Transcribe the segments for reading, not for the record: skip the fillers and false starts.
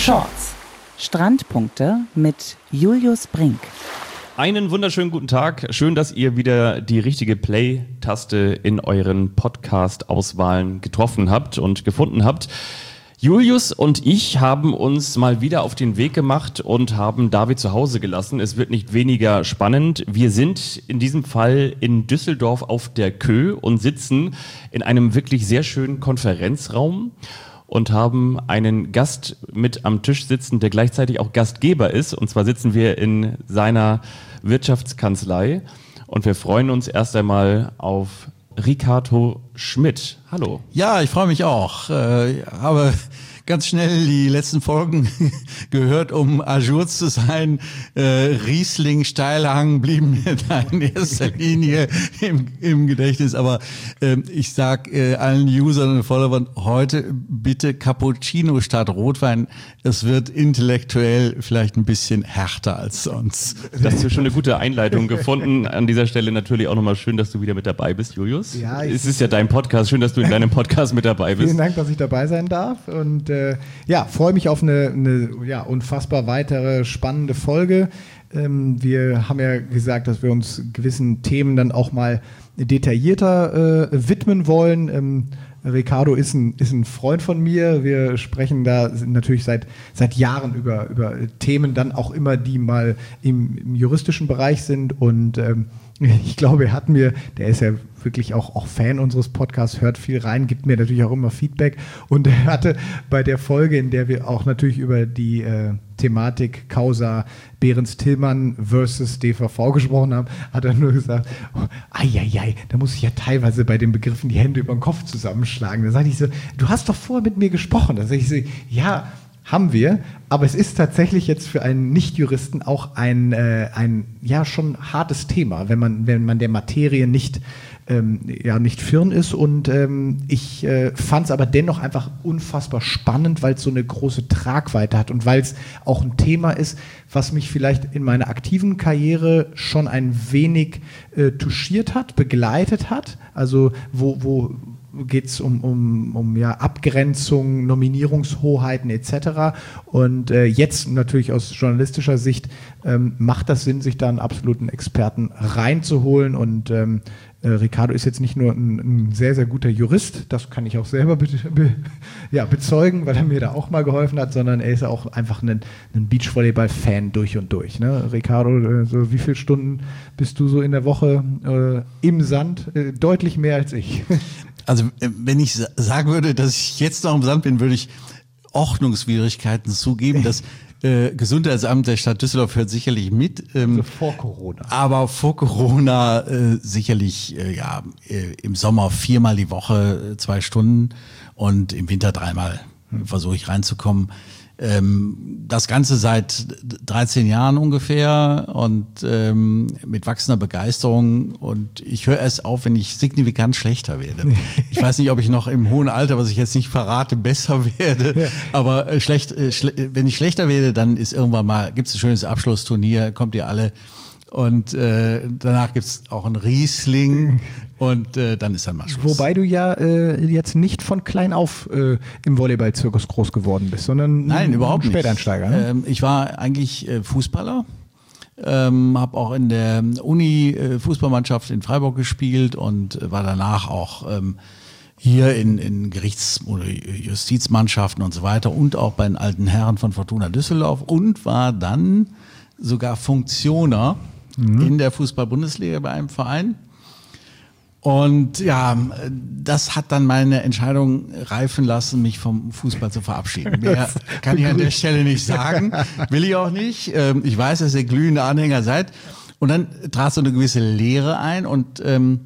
Shorts. Strandpunkte mit Julius Brink. Einen wunderschönen guten Tag. Schön, dass ihr wieder die richtige Play-Taste in euren Podcast-Auswahlen getroffen habt und gefunden habt. Julius und ich haben uns mal wieder auf den Weg gemacht und haben David zu Hause gelassen. Es wird nicht weniger spannend. Wir sind in diesem Fall in Düsseldorf auf der Kö und sitzen in einem wirklich sehr schönen Konferenzraum und haben einen Gast mit am Tisch sitzen, der gleichzeitig auch Gastgeber ist. Und zwar sitzen wir in seiner Wirtschaftskanzlei und wir freuen uns erst einmal auf Ricardo Schmidt. Hallo. Ja, ich freue mich auch. Habe ganz schnell die letzten Folgen gehört, um à jour zu sein. Riesling, Steilhang blieben mir da in erster Linie im Gedächtnis. Aber ich sag allen Usern und Followern heute bitte Cappuccino statt Rotwein. Es wird intellektuell vielleicht ein bisschen härter als sonst. Das ist schon eine gute Einleitung gefunden. An dieser Stelle natürlich auch nochmal schön, dass du wieder mit dabei bist, Julius. Ja, es ist ja dein Podcast. Schön, dass du in deinem Podcast mit dabei bist. Vielen Dank, dass ich dabei sein darf. Und freue mich auf eine unfassbar weitere spannende Folge. Wir haben ja gesagt, dass wir uns gewissen Themen dann auch mal detaillierter widmen wollen. Ricardo ist ein Freund von mir. Wir sprechen da natürlich seit Jahren über Themen dann auch immer, die mal im juristischen Bereich sind. Und ich glaube, der ist ja wirklich auch Fan unseres Podcasts, hört viel rein, gibt mir natürlich auch immer Feedback. Und er hatte bei der Folge, in der wir auch natürlich über die Thematik Causa Behrens-Tillmann versus DVV gesprochen haben, hat er nur gesagt, da muss ich ja teilweise bei den Begriffen die Hände über den Kopf zusammenschlagen. Da sage ich so, du hast doch vorher mit mir gesprochen. Da sage ich so, ja, haben wir, aber es ist tatsächlich jetzt für einen Nicht-Juristen auch ein schon hartes Thema, wenn man der Materie nicht firn ist. Und ich fand es aber dennoch einfach unfassbar spannend, weil es so eine große Tragweite hat und weil es auch ein Thema ist, was mich vielleicht in meiner aktiven Karriere schon ein wenig touchiert hat, begleitet hat. Also wo geht es um Abgrenzung, Nominierungshoheiten etc. Und jetzt natürlich aus journalistischer Sicht macht das Sinn, sich da einen absoluten Experten reinzuholen. Und Ricardo ist jetzt nicht nur ein sehr, sehr guter Jurist, das kann ich auch selber bezeugen, weil er mir da auch mal geholfen hat, sondern er ist ja auch einfach ein Beachvolleyball-Fan durch und durch. Ne? Ricardo, so wie viele Stunden bist du so in der Woche im Sand? Deutlich mehr als ich. Also wenn ich sagen würde, dass ich jetzt noch im Sand bin, würde ich Ordnungswidrigkeiten zugeben. Das Gesundheitsamt der Stadt Düsseldorf hört sicherlich mit. Also vor Corona. Aber vor Corona sicherlich im Sommer 4-mal die Woche 2 Stunden und im Winter 3-mal versuche ich reinzukommen. Das Ganze seit 13 Jahren ungefähr und mit wachsender Begeisterung, und ich höre erst auf, wenn ich signifikant schlechter werde. Ich weiß nicht, ob ich noch im hohen Alter, was ich jetzt nicht verrate, besser werde, ja. Aber wenn ich schlechter werde, dann ist irgendwann mal, gibt es ein schönes Abschlussturnier, kommt ihr alle. Und danach gibt's auch einen Riesling und dann ist dann mal Schluss. Wobei du ja jetzt nicht von klein auf im Volleyball-Zirkus groß geworden bist, sondern überhaupt Späteinsteiger. Ne? Ich war eigentlich Fußballer, habe auch in der Uni Fußballmannschaft in Freiburg gespielt und war danach auch hier in Gerichts- oder Justizmannschaften und so weiter und auch bei den alten Herren von Fortuna Düsseldorf und war dann sogar Funktionär in der Fußball-Bundesliga bei einem Verein. Und ja, das hat dann meine Entscheidung reifen lassen, mich vom Fußball zu verabschieden. Mehr kann ich an der Stelle nicht sagen, will ich auch nicht. Ich weiß, dass ihr glühende Anhänger seid. Und dann trat so eine gewisse Leere ein und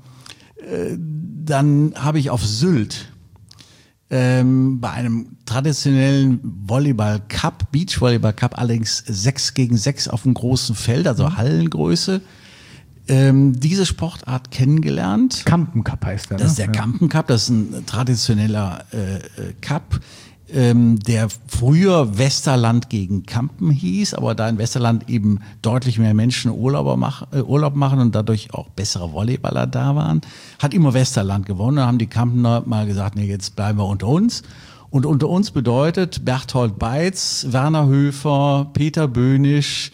dann habe ich auf Sylt bei einem traditionellen Volleyball-Cup, Beach-Volleyball-Cup, allerdings 6 gegen 6 auf einem großen Feld, also Hallengröße, diese Sportart kennengelernt. Kampen Cup heißt der. Das ist der Kampen Cup, das ist ein traditioneller Cup, der früher Westerland gegen Kampen hieß, aber da in Westerland eben deutlich mehr Menschen Urlaub machen und dadurch auch bessere Volleyballer da waren, hat immer Westerland gewonnen. Da haben die Kampener mal gesagt, nee, jetzt bleiben wir unter uns. Und unter uns bedeutet Berthold Beitz, Werner Höfer, Peter Böhnisch,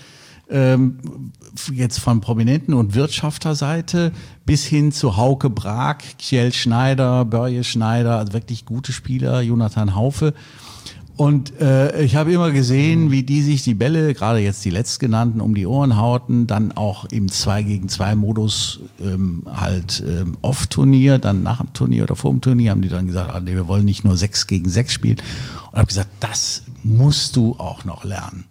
jetzt von Prominenten und Wirtschafterseite bis hin zu Hauke Brag, Kjell Schneider, Börje Schneider, also wirklich gute Spieler, Jonathan Haufe. Und ich habe immer gesehen, wie die sich die Bälle, gerade jetzt die letztgenannten, um die Ohren hauten, dann auch im 2-gegen-2-Modus Off-Turnier, dann nach dem Turnier oder vor dem Turnier haben die dann gesagt, nee, wir wollen nicht nur 6-gegen-6 spielen. Und habe gesagt, das musst du auch noch lernen.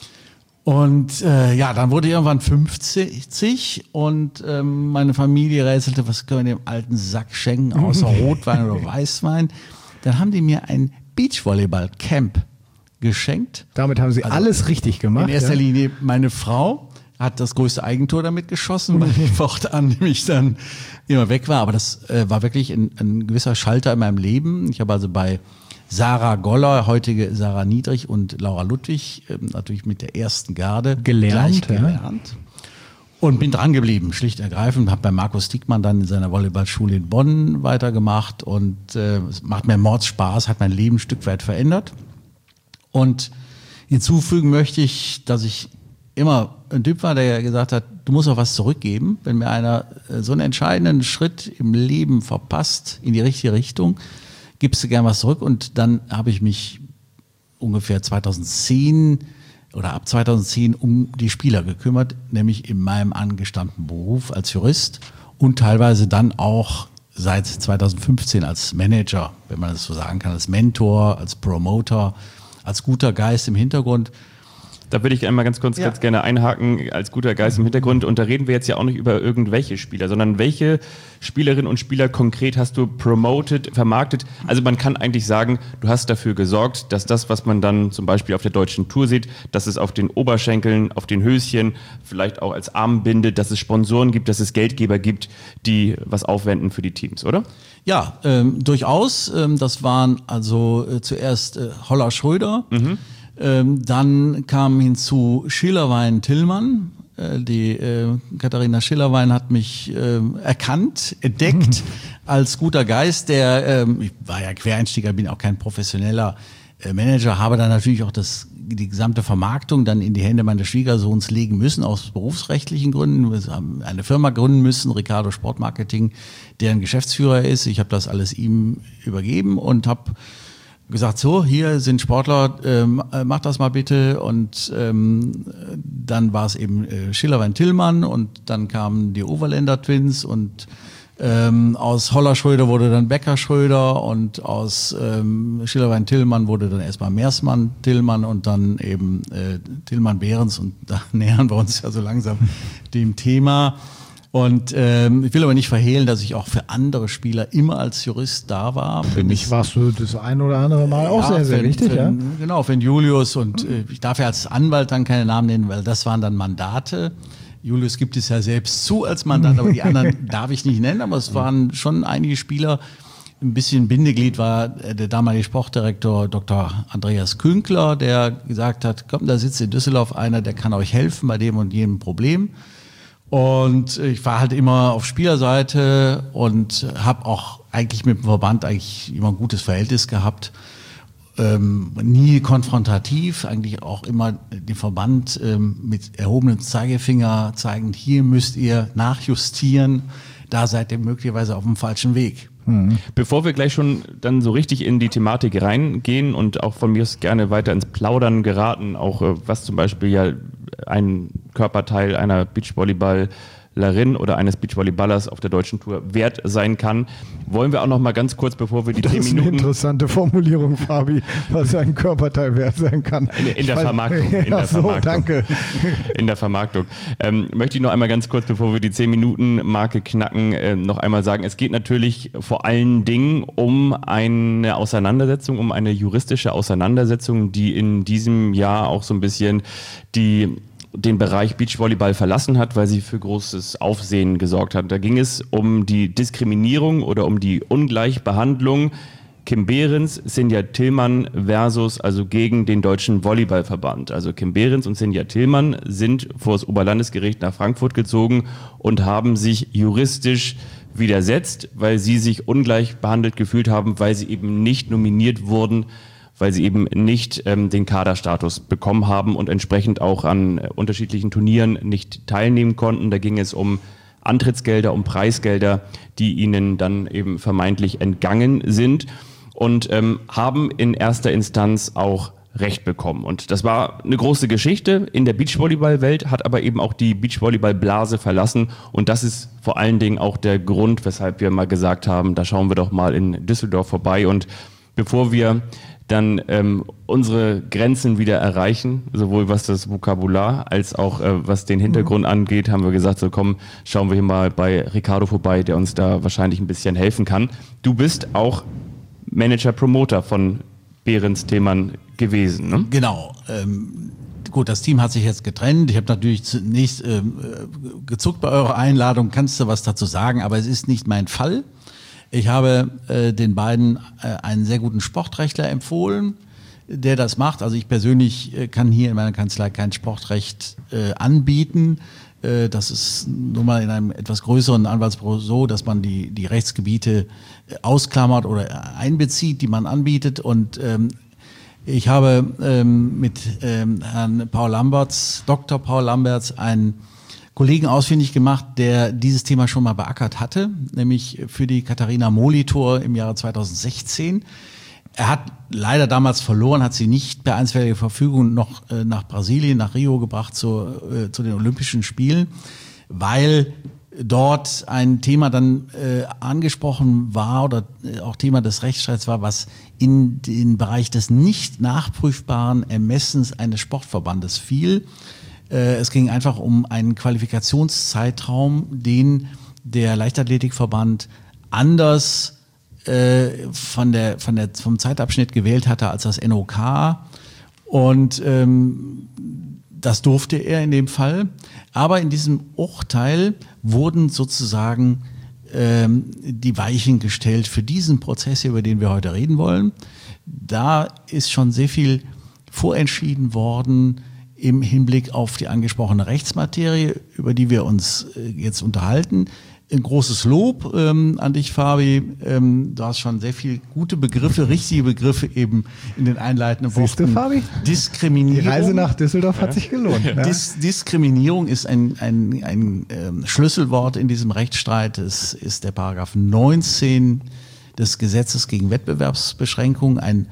Und dann wurde ich irgendwann 50 und meine Familie rätselte, was können wir dem alten Sack schenken, außer Rotwein oder Weißwein. Dann haben die mir ein Beachvolleyball-Camp geschenkt. Damit haben Sie alles richtig gemacht. In erster Linie meine Frau hat das größte Eigentor damit geschossen, weil ich fortan nämlich dann immer weg war. Aber das war wirklich ein gewisser Schalter in meinem Leben. Ich habe also bei Sarah Goller, heutige Sarah Niedrich und Laura Ludwig, natürlich mit der ersten Garde gelernt. Und bin dran geblieben, schlicht ergreifend. Habe bei Markus Diekmann dann in seiner Volleyballschule in Bonn weitergemacht und es macht mir Mordspaß, hat mein Leben ein Stück weit verändert. Und hinzufügen möchte ich, dass ich immer ein Typ war, der gesagt hat, du musst auch was zurückgeben. Wenn mir einer so einen entscheidenden Schritt im Leben verpasst, in die richtige Richtung, gibst du gern was zurück. Und dann habe ich mich ungefähr 2010 oder ab 2010 um die Spieler gekümmert, nämlich in meinem angestammten Beruf als Jurist und teilweise dann auch seit 2015 als Manager, wenn man das so sagen kann, als Mentor, als Promoter, als guter Geist im Hintergrund. Da würde ich einmal ganz gerne einhaken, als guter Geist im Hintergrund. Und da reden wir jetzt ja auch nicht über irgendwelche Spieler, sondern welche Spielerinnen und Spieler konkret hast du promoted, vermarktet? Also man kann eigentlich sagen, du hast dafür gesorgt, dass das, was man dann zum Beispiel auf der deutschen Tour sieht, dass es auf den Oberschenkeln, auf den Höschen, vielleicht auch als Armbinde, dass es Sponsoren gibt, dass es Geldgeber gibt, die was aufwenden für die Teams, oder? Ja, durchaus. Das waren also zuerst Holler Schröder. Dann kam hinzu Schillerwein-Tillmann. Die Katharina Schillerwein hat mich erkannt, entdeckt als guter Geist. Ich war ja Quereinsteiger, bin auch kein professioneller Manager, habe dann natürlich auch die gesamte Vermarktung dann in die Hände meines Schwiegersohns legen müssen, aus berufsrechtlichen Gründen. Wir haben eine Firma gründen müssen, Ricardo Sportmarketing, deren Geschäftsführer ist. Ich habe das alles ihm übergeben und habe gesagt, so, hier sind Sportler, mach das mal bitte. Und dann war es eben Schillerwein-Tillmann und dann kamen die Overländer Twins und aus Holler-Schröder wurde dann Becker-Schröder und aus Schillerwein-Tillmann wurde dann erstmal Meersmann-Tillmann und dann eben Tillmann-Behrens und da nähern wir uns ja so langsam dem Thema. Und ich will aber nicht verhehlen, dass ich auch für andere Spieler immer als Jurist da war. Für mich warst du das ein oder andere Mal auch sehr, sehr wichtig. Ja? Genau, für den Julius und ich darf ja als Anwalt dann keine Namen nennen, weil das waren dann Mandate. Julius gibt es ja selbst zu als Mandat, aber die anderen darf ich nicht nennen. Aber es waren schon einige Spieler. Ein bisschen Bindeglied war der damalige Sportdirektor Dr. Andreas Künkler, der gesagt hat, komm, da sitzt in Düsseldorf einer, der kann euch helfen bei dem und jenem Problem. Und ich war halt immer auf Spielerseite und habe auch eigentlich mit dem Verband eigentlich immer ein gutes Verhältnis gehabt. Nie konfrontativ, eigentlich auch immer den Verband mit erhobenem Zeigefinger zeigend, hier müsst ihr nachjustieren, da seid ihr möglicherweise auf dem falschen Weg. Bevor wir gleich schon dann so richtig in die Thematik reingehen und auch von mir aus gerne weiter ins Plaudern geraten, auch was zum Beispiel ja ein Körperteil einer Beachvolleyballerin oder eines Beachvolleyballers auf der deutschen Tour wert sein kann, wollen wir auch noch mal ganz kurz, bevor wir die 10 Minuten... Das ist eine interessante Formulierung, Fabi, was ein Körperteil wert sein kann. In der Vermarktung. Danke. In der Vermarktung. Möchte ich noch einmal ganz kurz, bevor wir die 10-Minuten-Marke knacken, noch einmal sagen, es geht natürlich vor allen Dingen um eine Auseinandersetzung, um eine juristische Auseinandersetzung, die in diesem Jahr auch so ein bisschen den Bereich Beachvolleyball verlassen hat, weil sie für großes Aufsehen gesorgt hat. Da ging es um die Diskriminierung oder um die Ungleichbehandlung. Kim Behrens, Sinja Tillmann versus, also gegen den Deutschen Volleyballverband. Also Kim Behrens und Sinja Tillmann sind vor das Oberlandesgericht nach Frankfurt gezogen und haben sich juristisch widersetzt, weil sie sich ungleich behandelt gefühlt haben, weil sie eben nicht nominiert wurden, weil sie eben nicht den Kaderstatus bekommen haben und entsprechend auch an unterschiedlichen Turnieren nicht teilnehmen konnten. Da ging es um Antrittsgelder, um Preisgelder, die ihnen dann eben vermeintlich entgangen sind und haben in erster Instanz auch Recht bekommen. Und das war eine große Geschichte in der Beachvolleyball-Welt, hat aber eben auch die Beachvolleyball-Blase verlassen. Und das ist vor allen Dingen auch der Grund, weshalb wir mal gesagt haben, da schauen wir doch mal in Düsseldorf vorbei. Und bevor wir dann unsere Grenzen wieder erreichen, sowohl was das Vokabular als auch was den Hintergrund angeht, haben wir gesagt, so komm, schauen wir hier mal bei Ricardo vorbei, der uns da wahrscheinlich ein bisschen helfen kann. Du bist auch Manager-Promoter von Behrens Themann gewesen, ne? Genau. Gut, das Team hat sich jetzt getrennt. Ich habe natürlich zunächst gezuckt bei eurer Einladung. Kannst du was dazu sagen? Aber es ist nicht mein Fall. Ich habe den beiden einen sehr guten Sportrechtler empfohlen, der das macht. Also ich persönlich kann hier in meiner Kanzlei kein Sportrecht anbieten. Das ist nun mal in einem etwas größeren Anwaltsbüro so, dass man die Rechtsgebiete ausklammert oder einbezieht, die man anbietet. Und ich habe mit Herrn Paul Lamberts, Dr. Paul Lamberts, einen Kollegen ausfindig gemacht, der dieses Thema schon mal beackert hatte, nämlich für die Katharina Molitor im Jahre 2016. Er hat leider damals verloren, hat sie nicht per einstweiliger Verfügung noch nach Brasilien, nach Rio gebracht zu den Olympischen Spielen, weil dort ein Thema dann angesprochen war oder auch Thema des Rechtsstreits war, was in den Bereich des nicht nachprüfbaren Ermessens eines Sportverbandes fiel. Es ging einfach um einen Qualifikationszeitraum, den der Leichtathletikverband anders vom Zeitabschnitt gewählt hatte als das NOK. Und das durfte er in dem Fall. Aber in diesem Urteil wurden sozusagen die Weichen gestellt für diesen Prozess, über den wir heute reden wollen. Da ist schon sehr viel vorentschieden worden im Hinblick auf die angesprochene Rechtsmaterie, über die wir uns jetzt unterhalten. Ein großes Lob an dich, Fabi. Du hast schon sehr viele gute Begriffe, richtige Begriffe eben in den einleitenden Worten. Siehst du, Fabi? Diskriminierung. Die Reise nach Düsseldorf hat sich gelohnt. Ja. Diskriminierung ist ein Schlüsselwort in diesem Rechtsstreit. Es ist der Paragraph 19 des Gesetzes gegen Wettbewerbsbeschränkung. Ein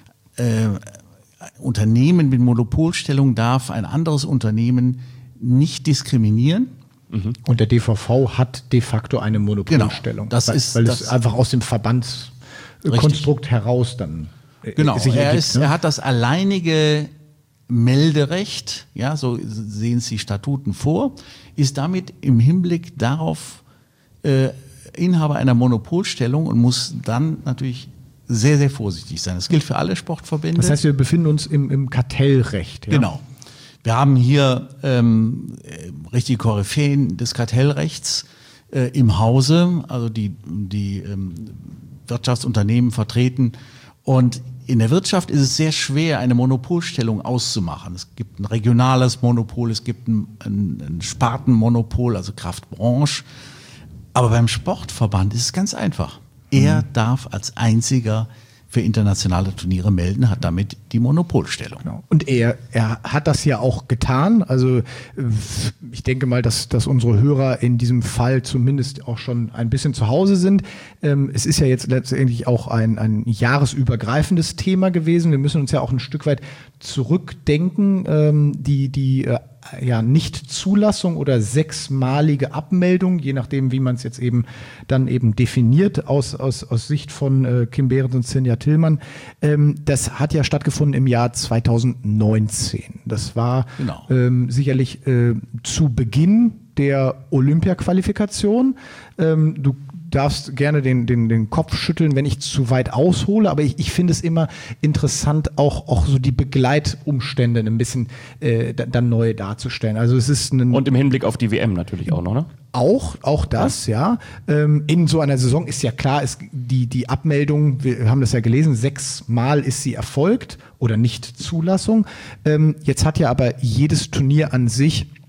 Unternehmen mit Monopolstellung darf ein anderes Unternehmen nicht diskriminieren. Und der DVV hat de facto eine Monopolstellung. Genau, weil es einfach aus dem Verbandskonstrukt heraus dann sich ergibt, er hat das alleinige Melderecht, ja, so sehen es die Statuten vor, ist damit im Hinblick darauf Inhaber einer Monopolstellung und muss dann natürlich sehr, sehr vorsichtig sein. Das gilt für alle Sportverbände. Das heißt, wir befinden uns im Kartellrecht. Ja? Genau. Wir haben hier richtige Koryphäen des Kartellrechts im Hause, also die Wirtschaftsunternehmen vertreten. Und in der Wirtschaft ist es sehr schwer, eine Monopolstellung auszumachen. Es gibt ein regionales Monopol, es gibt ein Spartenmonopol, also Kraftbranche. Aber beim Sportverband ist es ganz einfach. Er darf als einziger für internationale Turniere melden, hat damit die Monopolstellung. Genau. Und er hat das ja auch getan. Also ich denke mal, dass unsere Hörer in diesem Fall zumindest auch schon ein bisschen zu Hause sind. Es ist ja jetzt letztendlich auch ein jahresübergreifendes Thema gewesen. Wir müssen uns ja auch ein Stück weit zurückdenken. Die Nichtzulassung oder 6-malige Abmeldung, je nachdem, wie man es jetzt eben definiert aus Sicht von Kim Behrens und Sinja Tillmann. Das hat ja stattgefunden im Jahr 2019. Das war sicherlich zu Beginn der Olympia-Qualifikation. Du darfst gerne den Kopf schütteln, wenn ich zu weit aushole, aber ich finde es immer interessant, auch so die Begleitumstände ein bisschen dann neu darzustellen. Also es ist und im Hinblick auf die WM natürlich auch noch, ne? Auch das, ja. In so einer Saison ist ja klar, die Abmeldung, wir haben das ja gelesen, 6-mal ist sie erfolgt oder Nichtzulassung. Jetzt hat ja aber jedes Turnier an sich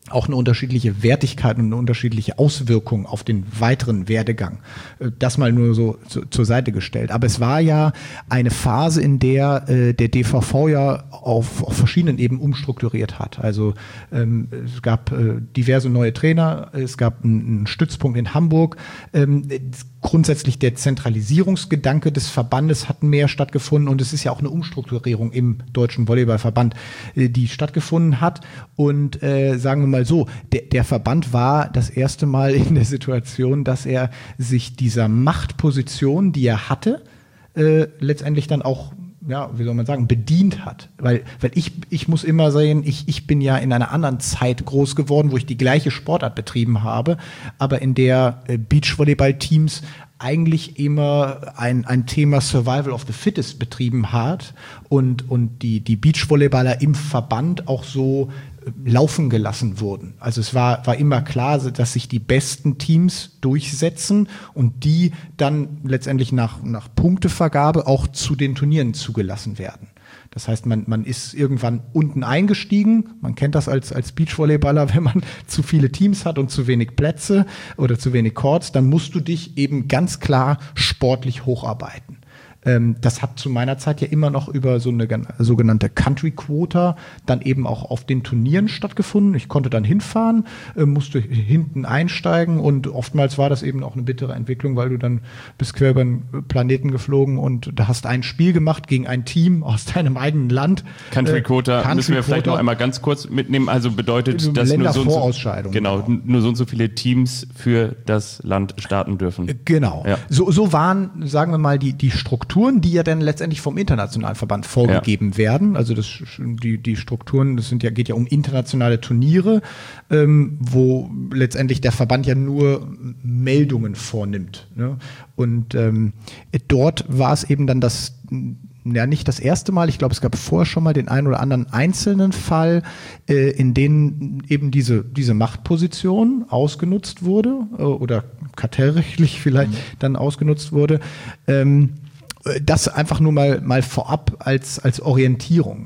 auch eine unterschiedliche Wertigkeit und eine unterschiedliche Auswirkung auf den weiteren Werdegang. Das mal nur so zur Seite gestellt. Aber es war ja eine Phase, in der der DVV ja auf verschiedenen Ebenen umstrukturiert hat. Also es gab diverse neue Trainer, es gab einen Stützpunkt in Hamburg. Grundsätzlich der Zentralisierungsgedanke des Verbandes hat mehr stattgefunden und es ist ja auch eine Umstrukturierung im Deutschen Volleyballverband, die stattgefunden hat. Und sagen wir mal so, der Verband war das erste Mal in der Situation, dass er sich dieser Machtposition, die er hatte, letztendlich dann auch, ja, wie soll man sagen, bedient hat. Weil ich muss immer sehen, ich bin ja in einer anderen Zeit groß geworden, wo ich die gleiche Sportart betrieben habe, aber in der Beachvolleyball-Teams eigentlich immer ein Thema Survival of the Fittest betrieben hat und die Beachvolleyballer im Verband auch so laufen gelassen wurden. Also es war immer klar, dass sich die besten Teams durchsetzen und die dann letztendlich nach Punktevergabe auch zu den Turnieren zugelassen werden. Das heißt, man ist irgendwann unten eingestiegen. Man kennt das als Beachvolleyballer, wenn man zu viele Teams hat und zu wenig Plätze oder zu wenig Courts, dann musst du dich eben ganz klar sportlich hocharbeiten. Das hat zu meiner Zeit ja immer noch über so eine sogenannte Country Quota dann eben auch auf den Turnieren stattgefunden. Ich konnte dann hinfahren, musste hinten einsteigen und oftmals war das eben auch eine bittere Entwicklung, weil du dann bist quer über den Planeten geflogen und da hast ein Spiel gemacht gegen ein Team aus deinem eigenen Land. Country Quota müssen wir vielleicht noch einmal ganz kurz mitnehmen. Also bedeutet, dass nur so und so viele Teams für das Land starten dürfen. Genau. Ja. So waren, sagen wir mal, die Strukturen, die ja dann letztendlich vom internationalen Verband vorgegeben werden. Also die Strukturen, geht ja um internationale Turniere, wo letztendlich der Verband ja nur Meldungen vornimmt. Ne? Und dort war es eben dann nicht das erste Mal, ich glaube, es gab vorher schon mal den einen oder anderen einzelnen Fall, in denen eben diese Machtposition ausgenutzt wurde oder kartellrechtlich vielleicht dann ausgenutzt wurde. Das einfach nur mal vorab als Orientierung.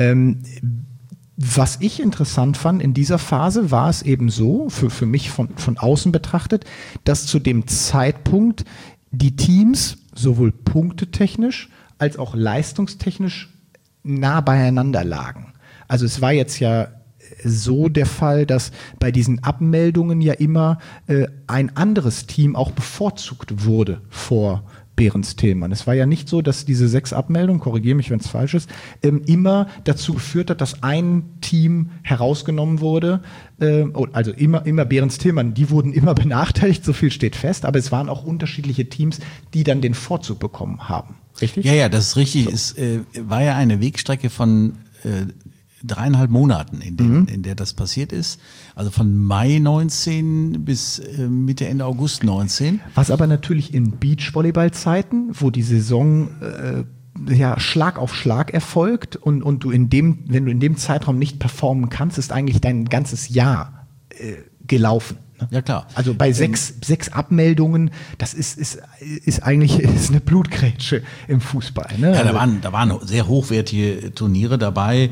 Was ich interessant fand in dieser Phase, war es eben so, für mich von außen betrachtet, dass zu dem Zeitpunkt die Teams sowohl punktetechnisch als auch leistungstechnisch nah beieinander lagen. Also es war jetzt ja so der Fall, dass bei diesen Abmeldungen ja immer ein anderes Team auch bevorzugt wurde vor Behrens Tillmann. Es war ja nicht so, dass diese 6 Abmeldungen, korrigiere mich, wenn es falsch ist, immer dazu geführt hat, dass ein Team herausgenommen wurde. Also immer Behrens Tillmann, die wurden immer benachteiligt, so viel steht fest, aber es waren auch unterschiedliche Teams, die dann den Vorzug bekommen haben. Richtig? Ja, das ist richtig. So. Es war ja eine Wegstrecke von 3,5 Monaten, in der das passiert ist. Also von Mai 19 bis Mitte, Ende August 19. Was aber natürlich in Beachvolleyball-Zeiten, wo die Saison Schlag auf Schlag erfolgt und du wenn du in dem Zeitraum nicht performen kannst, ist eigentlich dein ganzes Jahr gelaufen. Ja, klar. Also bei sechs Abmeldungen, das ist eigentlich eine Blutgrätsche im Fußball. Ne? Ja, da waren sehr hochwertige Turniere dabei.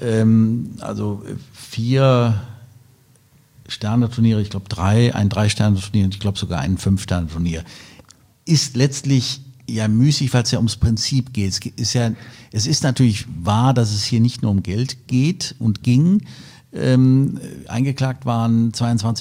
Also 4 Sterne-Turniere, ich glaube 3, ein 3-Sterne-Turnier und ich glaube sogar ein 5-Sterne-Turnier. Ist letztlich ja müßig, weil es ja ums Prinzip geht. Es ist natürlich wahr, dass es hier nicht nur um Geld geht und ging. Eingeklagt waren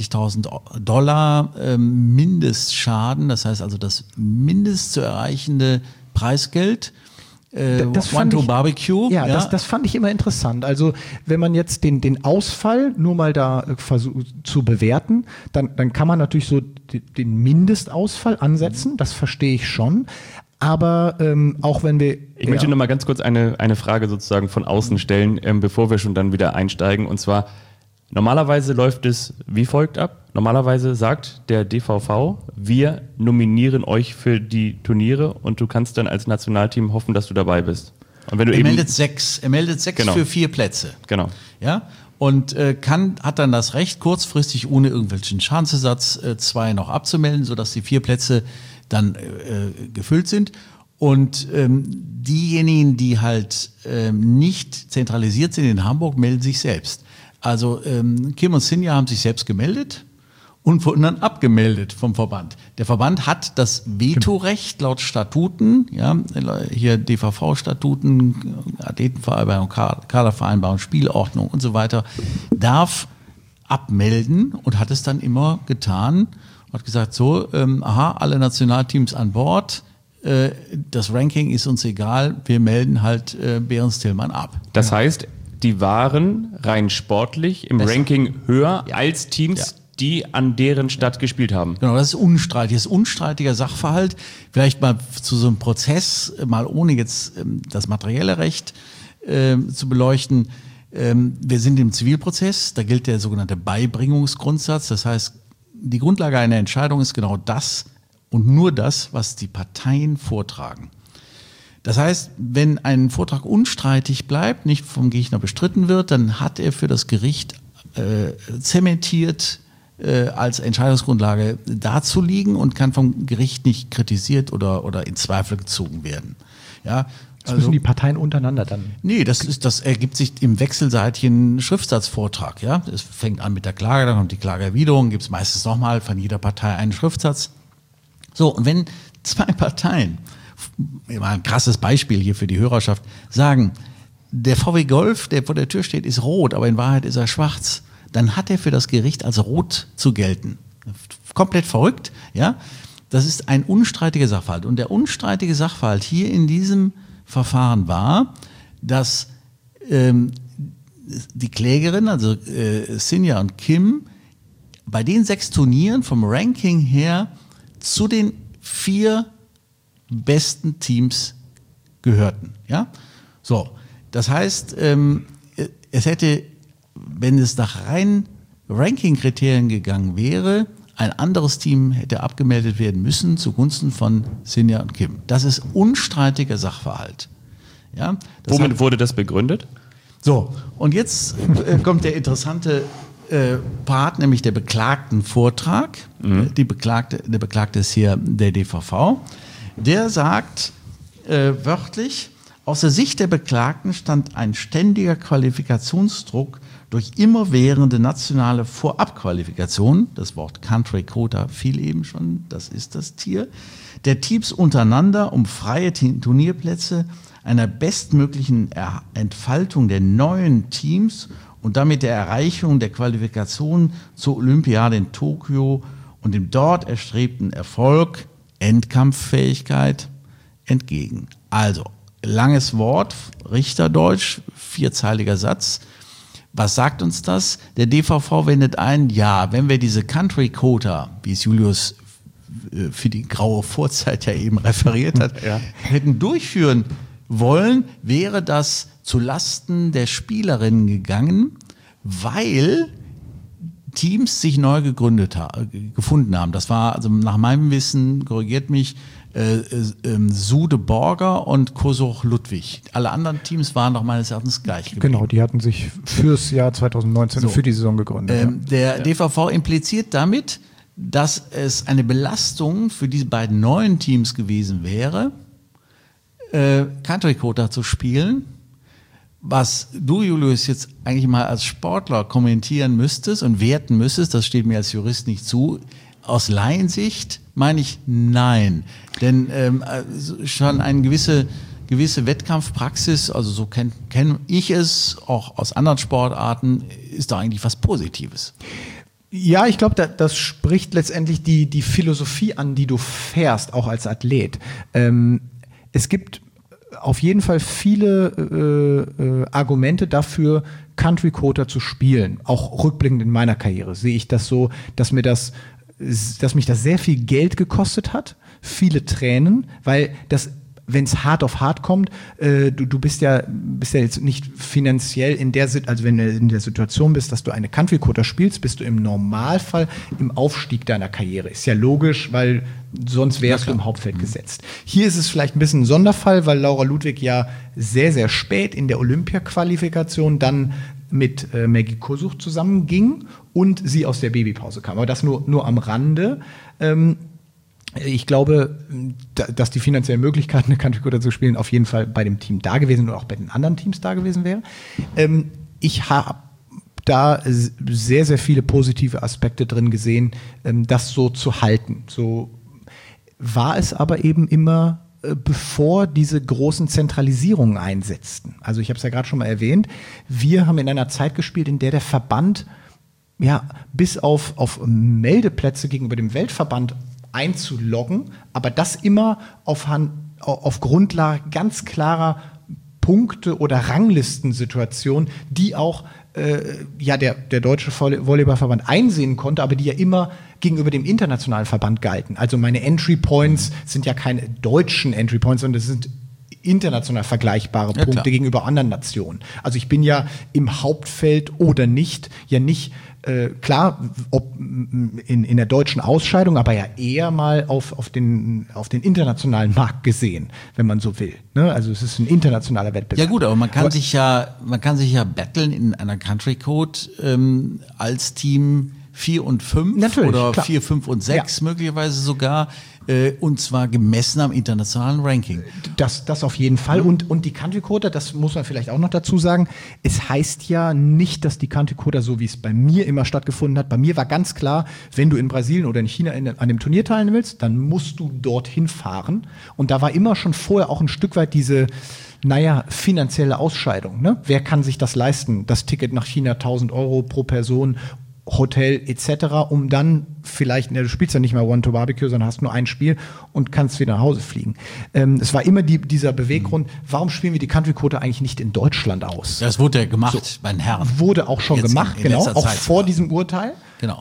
$22.000 Mindestschaden, das heißt also das mindest zu erreichende Preisgeld. Das fand ich, Barbecue. Ja, ja. Das fand ich immer interessant. Also wenn man jetzt den Ausfall nur mal da versucht zu bewerten, dann kann man natürlich so den Mindestausfall ansetzen, das verstehe ich schon. Aber auch wenn wir... Ich möchte noch mal ganz kurz eine Frage sozusagen von außen stellen, bevor wir schon dann wieder einsteigen. Und zwar, normalerweise läuft es wie folgt ab. Normalerweise sagt der DVV, wir nominieren euch für die Turniere und du kannst dann als Nationalteam hoffen, dass du dabei bist. Und wenn du meldet 6 genau. Für 4 Plätze. Genau. Ja? Und hat dann das Recht, kurzfristig ohne irgendwelchen Schadensersatz 2 noch abzumelden, sodass die 4 Plätze dann gefüllt sind. Und diejenigen, die halt nicht zentralisiert sind in Hamburg, melden sich selbst. Also Kim und Sinja haben sich selbst gemeldet und wurden dann abgemeldet vom Verband. Der Verband hat das Vetorecht laut Statuten, ja, hier DVV-Statuten, Athletenvereinbarung, Kadervereinbarung, Spielordnung und so weiter, darf abmelden und hat es dann immer getan. Hat gesagt, so, alle Nationalteams an Bord, das Ranking ist uns egal, wir melden halt Behrens Tillmann ab. Das heißt, die waren rein sportlich im Ranking höher als Teams, die an deren Stadt gespielt haben. Genau, das ist unstreitig. Das ist unstreitiger Sachverhalt. Vielleicht mal zu so einem Prozess, mal ohne jetzt das materielle Recht zu beleuchten. Wir sind im Zivilprozess, da gilt der sogenannte Beibringungsgrundsatz. Das heißt, die Grundlage einer Entscheidung ist genau das und nur das, was die Parteien vortragen. Das heißt, wenn ein Vortrag unstreitig bleibt, nicht vom Gegner bestritten wird, dann hat er für das Gericht zementiert, als Entscheidungsgrundlage dazuliegen und kann vom Gericht nicht kritisiert oder in Zweifel gezogen werden. Ja, das müssen die Parteien untereinander dann. Nee, das ergibt sich im wechselseitigen Schriftsatzvortrag. Ja, es fängt an mit der Klage, dann kommt die Klageerwiderung, gibt es meistens nochmal von jeder Partei einen Schriftsatz. So, und wenn zwei Parteien, mal ein krasses Beispiel hier für die Hörerschaft, sagen, der VW Golf, der vor der Tür steht, ist rot, aber in Wahrheit ist er schwarz, dann hat er für das Gericht als rot zu gelten. Komplett verrückt, ja. Das ist ein unstreitiger Sachverhalt. Und der unstreitige Sachverhalt hier in diesem Verfahren war, dass die Klägerin, also Sinja und Kim, bei den 6 Turnieren vom Ranking her zu den 4 besten Teams gehörten. Ja? So, das heißt, es hätte, wenn es nach rein Ranking-Kriterien gegangen wäre, ein anderes Team hätte abgemeldet werden müssen zugunsten von Sinja und Kim. Das ist unstreitiger Sachverhalt. Ja, Womit wurde das begründet? So, und jetzt kommt der interessante Part, nämlich der beklagten Vortrag. Der Beklagte ist hier der DVV. Der sagt wörtlich, aus der Sicht der Beklagten stand ein ständiger Qualifikationsdruck durch immerwährende nationale Vorabqualifikation, das Wort Country Quota fiel eben schon, das ist das Tier, der Teams untereinander um freie Turnierplätze, einer bestmöglichen Entfaltung der neuen Teams und damit der Erreichung der Qualifikation zur Olympiade in Tokio und dem dort erstrebten Erfolg, Endkampffähigkeit entgegen. Also, langes Wort, Richterdeutsch, 4zeiliger Satz. Was sagt uns das? Der DVV wendet ein, ja, wenn wir diese Country Quota, wie es Julius für die graue Vorzeit ja eben referiert hat, hätten durchführen wollen, wäre das zu Lasten der Spielerinnen gegangen, weil Teams sich neu gefunden haben. Das war also nach meinem Wissen, korrigiert mich, Sude Borger und Kosuch Ludwig. Alle anderen Teams waren doch meines Erachtens gleich geblieben. Genau, die hatten sich fürs Jahr 2019 für die Saison gegründet. Der DVV impliziert damit, dass es eine Belastung für diese beiden neuen Teams gewesen wäre, Country Quota zu spielen, was du, Julius, jetzt eigentlich mal als Sportler kommentieren müsstest und werten müsstest, das steht mir als Jurist nicht zu. Aus Laiensicht meine ich nein, denn schon eine gewisse Wettkampfpraxis, also so kenn ich es, auch aus anderen Sportarten, ist da eigentlich was Positives. Ja, ich glaube, das spricht letztendlich die Philosophie an, die du fährst, auch als Athlet. Es gibt auf jeden Fall viele Argumente dafür, Country Quota zu spielen. Auch rückblickend in meiner Karriere sehe ich das so, dass mich das sehr viel Geld gekostet hat, viele Tränen, weil das, wenn es hart auf hart kommt, du bist ja jetzt nicht finanziell also wenn du in der Situation bist, dass du eine Country Quota spielst, bist du im Normalfall im Aufstieg deiner Karriere. Ist ja logisch, weil sonst wärst du im Hauptfeld gesetzt. Hier ist es vielleicht ein bisschen ein Sonderfall, weil Laura Ludwig ja sehr, sehr spät in der Olympia-Qualifikation dann mit Maggie Kosuch zusammenging und sie aus der Babypause kam. Aber das nur am Rande. Ich glaube, dass die finanziellen Möglichkeiten, eine Country Quota zu spielen, auf jeden Fall bei dem Team da gewesen und auch bei den anderen Teams da gewesen wäre. Ich habe da sehr, sehr viele positive Aspekte drin gesehen, das so zu halten. So war es aber eben immer, bevor diese großen Zentralisierungen einsetzten. Also ich habe es ja gerade schon mal erwähnt, wir haben in einer Zeit gespielt, in der der Verband bis auf Meldeplätze gegenüber dem Weltverband einzuloggen, aber das immer auf Grundlage ganz klarer Punkte oder Ranglistensituationen, die auch der Deutsche Volleyballverband einsehen konnte, aber die ja immer gegenüber dem internationalen Verband galten. Also meine Entry Points sind ja keine deutschen Entry Points, sondern das sind international vergleichbare Punkte gegenüber anderen Nationen. Also ich bin ja im Hauptfeld oder nicht, klar, ob in der deutschen Ausscheidung, aber ja eher mal auf den internationalen Markt gesehen, wenn man so will. Ne? Also es ist ein internationaler Wettbewerb. Ja gut, aber man kann sich ja battlen in einer Country Code als Team 4 und 5 natürlich, oder klar. 4, 5 und 6 möglicherweise sogar, und zwar gemessen am internationalen Ranking. Das auf jeden Fall. Und die Country Coder, das muss man vielleicht auch noch dazu sagen, es heißt ja nicht, dass die Country Coder, so wie es bei mir immer stattgefunden hat, bei mir war ganz klar, wenn du in Brasilien oder in China an dem Turnier teilnehmen willst, dann musst du dorthin fahren. Und da war immer schon vorher auch ein Stück weit diese finanzielle Ausscheidung. Ne? Wer kann sich das leisten? Das Ticket nach China, 1.000 € pro Person, Hotel etc., um dann vielleicht, du spielst ja nicht mal One to Barbecue, sondern hast nur ein Spiel und kannst wieder nach Hause fliegen. Es war immer dieser Beweggrund, warum spielen wir die Country Code eigentlich nicht in Deutschland aus? Das wurde ja gemacht bei den Herren. Wurde auch schon gemacht, genau, auch vor diesem Urteil. Genau.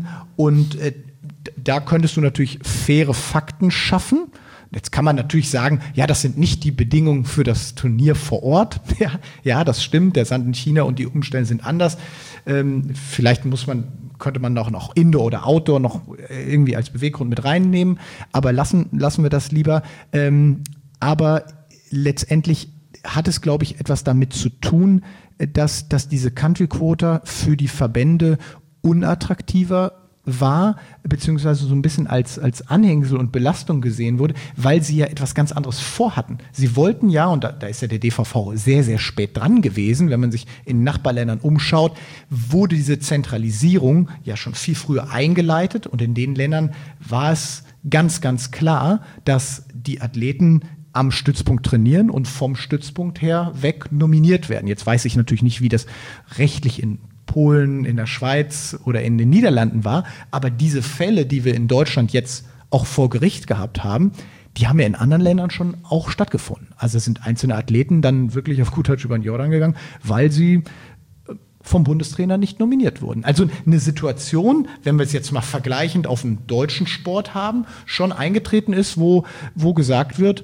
Da könntest du natürlich faire Fakten schaffen. Jetzt kann man natürlich sagen, das sind nicht die Bedingungen für das Turnier vor Ort. Ja, das stimmt, der Sand in China und die Umstände sind anders. Vielleicht könnte man noch Indoor oder Outdoor noch irgendwie als Beweggrund mit reinnehmen, aber lassen wir das lieber. Aber letztendlich hat es, glaube ich, etwas damit zu tun, dass diese Country Quota für die Verbände unattraktiver war, beziehungsweise so ein bisschen als Anhängsel und Belastung gesehen wurde, weil sie ja etwas ganz anderes vorhatten. Sie wollten ja, und da ist ja der DVV sehr, sehr spät dran gewesen, wenn man sich in Nachbarländern umschaut, wurde diese Zentralisierung ja schon viel früher eingeleitet und in den Ländern war es ganz, ganz klar, dass die Athleten am Stützpunkt trainieren und vom Stützpunkt her weg nominiert werden. Jetzt weiß ich natürlich nicht, wie das rechtlich in Polen, in der Schweiz oder in den Niederlanden war. Aber diese Fälle, die wir in Deutschland jetzt auch vor Gericht gehabt haben, die haben ja in anderen Ländern schon auch stattgefunden. Also es sind einzelne Athleten dann wirklich auf gut Deutsch über den Jordan gegangen, weil sie vom Bundestrainer nicht nominiert wurden. Also eine Situation, wenn wir es jetzt mal vergleichend auf dem deutschen Sport haben, schon eingetreten ist, wo gesagt wird,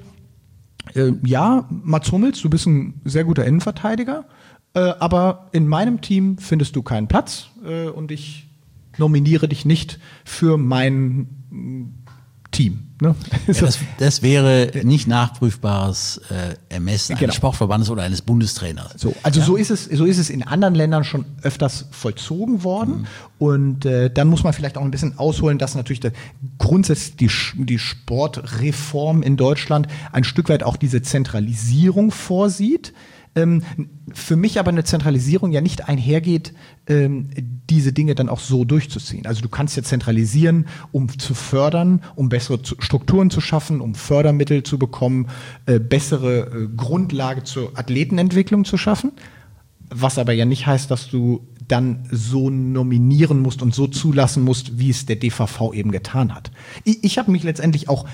Mats Hummels, du bist ein sehr guter Innenverteidiger, aber in meinem Team findest du keinen Platz und ich nominiere dich nicht für mein Team. Ne? Das wäre nicht nachprüfbares Ermessen eines Sportverbandes oder eines Bundestrainers. So ist es in anderen Ländern schon öfters vollzogen worden. Und dann muss man vielleicht auch ein bisschen ausholen, dass natürlich grundsätzlich die Sportreform in Deutschland ein Stück weit auch diese Zentralisierung vorsieht. Für mich aber eine Zentralisierung ja nicht einhergeht, diese Dinge dann auch so durchzuziehen. Also du kannst ja zentralisieren, um zu fördern, um bessere Strukturen zu schaffen, um Fördermittel zu bekommen, bessere Grundlage zur Athletenentwicklung zu schaffen, was aber ja nicht heißt, dass du dann so nominieren musst und so zulassen musst, wie es der DVV eben getan hat. Ich habe mich letztendlich auch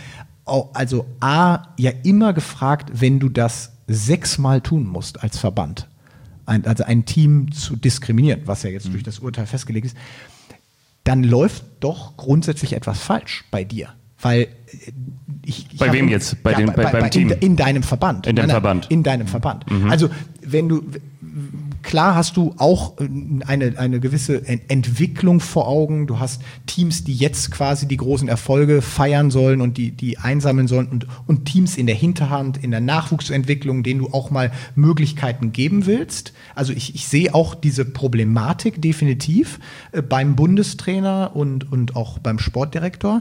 immer gefragt, wenn du das 6-mal tun musst als Verband, also ein Team zu diskriminieren, was ja jetzt durch das Urteil festgelegt ist, dann läuft doch grundsätzlich etwas falsch bei dir. Weil bei wem jetzt? Beim Team? In deinem Verband. In deinem Verband. Also klar hast du auch eine gewisse Entwicklung vor Augen. Du hast Teams, die jetzt quasi die großen Erfolge feiern sollen und die einsammeln sollen und Teams in der Hinterhand, in der Nachwuchsentwicklung, denen du auch mal Möglichkeiten geben willst. Also ich sehe auch diese Problematik definitiv beim Bundestrainer und auch beim Sportdirektor.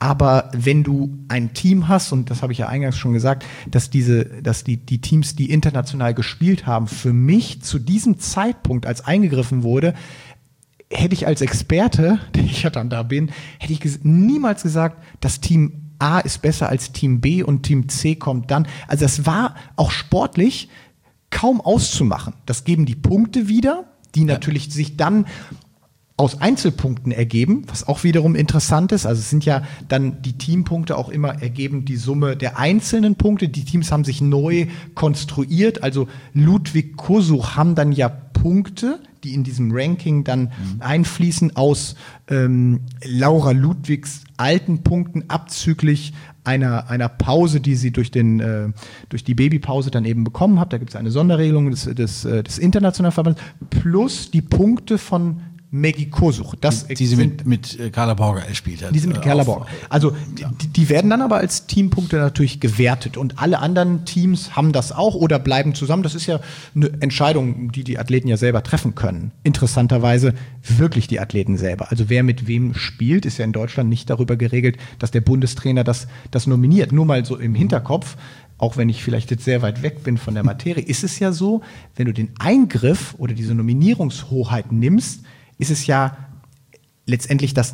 Aber wenn du ein Team hast, und das habe ich ja eingangs schon gesagt, dass die Teams, die international gespielt haben, für mich zu diesem Zeitpunkt, als eingegriffen wurde, hätte ich als Experte, der ich ja dann da bin, hätte ich niemals gesagt, das Team A ist besser als Team B und Team C kommt dann. Also das war auch sportlich kaum auszumachen. Das geben die Punkte wieder, die natürlich sich dann aus Einzelpunkten ergeben, was auch wiederum interessant ist. Also es sind ja dann die Teampunkte auch immer ergeben die Summe der einzelnen Punkte. Die Teams haben sich neu konstruiert. Also Ludwig Kosuch haben dann ja Punkte, die in diesem Ranking dann einfließen aus Laura Ludwigs alten Punkten abzüglich einer Pause, die sie durch die Babypause dann eben bekommen hat. Da gibt es eine Sonderregelung des internationalen Verbands plus die Punkte von Maggie Kosuch. Die sie mit Carla Borger gespielt hat. Die sind mit Carla Borger. Also die werden dann aber als Teampunkte natürlich gewertet und alle anderen Teams haben das auch oder bleiben zusammen. Das ist ja eine Entscheidung, die Athleten ja selber treffen können. Interessanterweise wirklich die Athleten selber. Also wer mit wem spielt, ist ja in Deutschland nicht darüber geregelt, dass der Bundestrainer das nominiert. Nur mal so im Hinterkopf. Auch wenn ich vielleicht jetzt sehr weit weg bin von der Materie, ist es ja so, wenn du den Eingriff oder diese Nominierungshoheit nimmst, ist es ja letztendlich das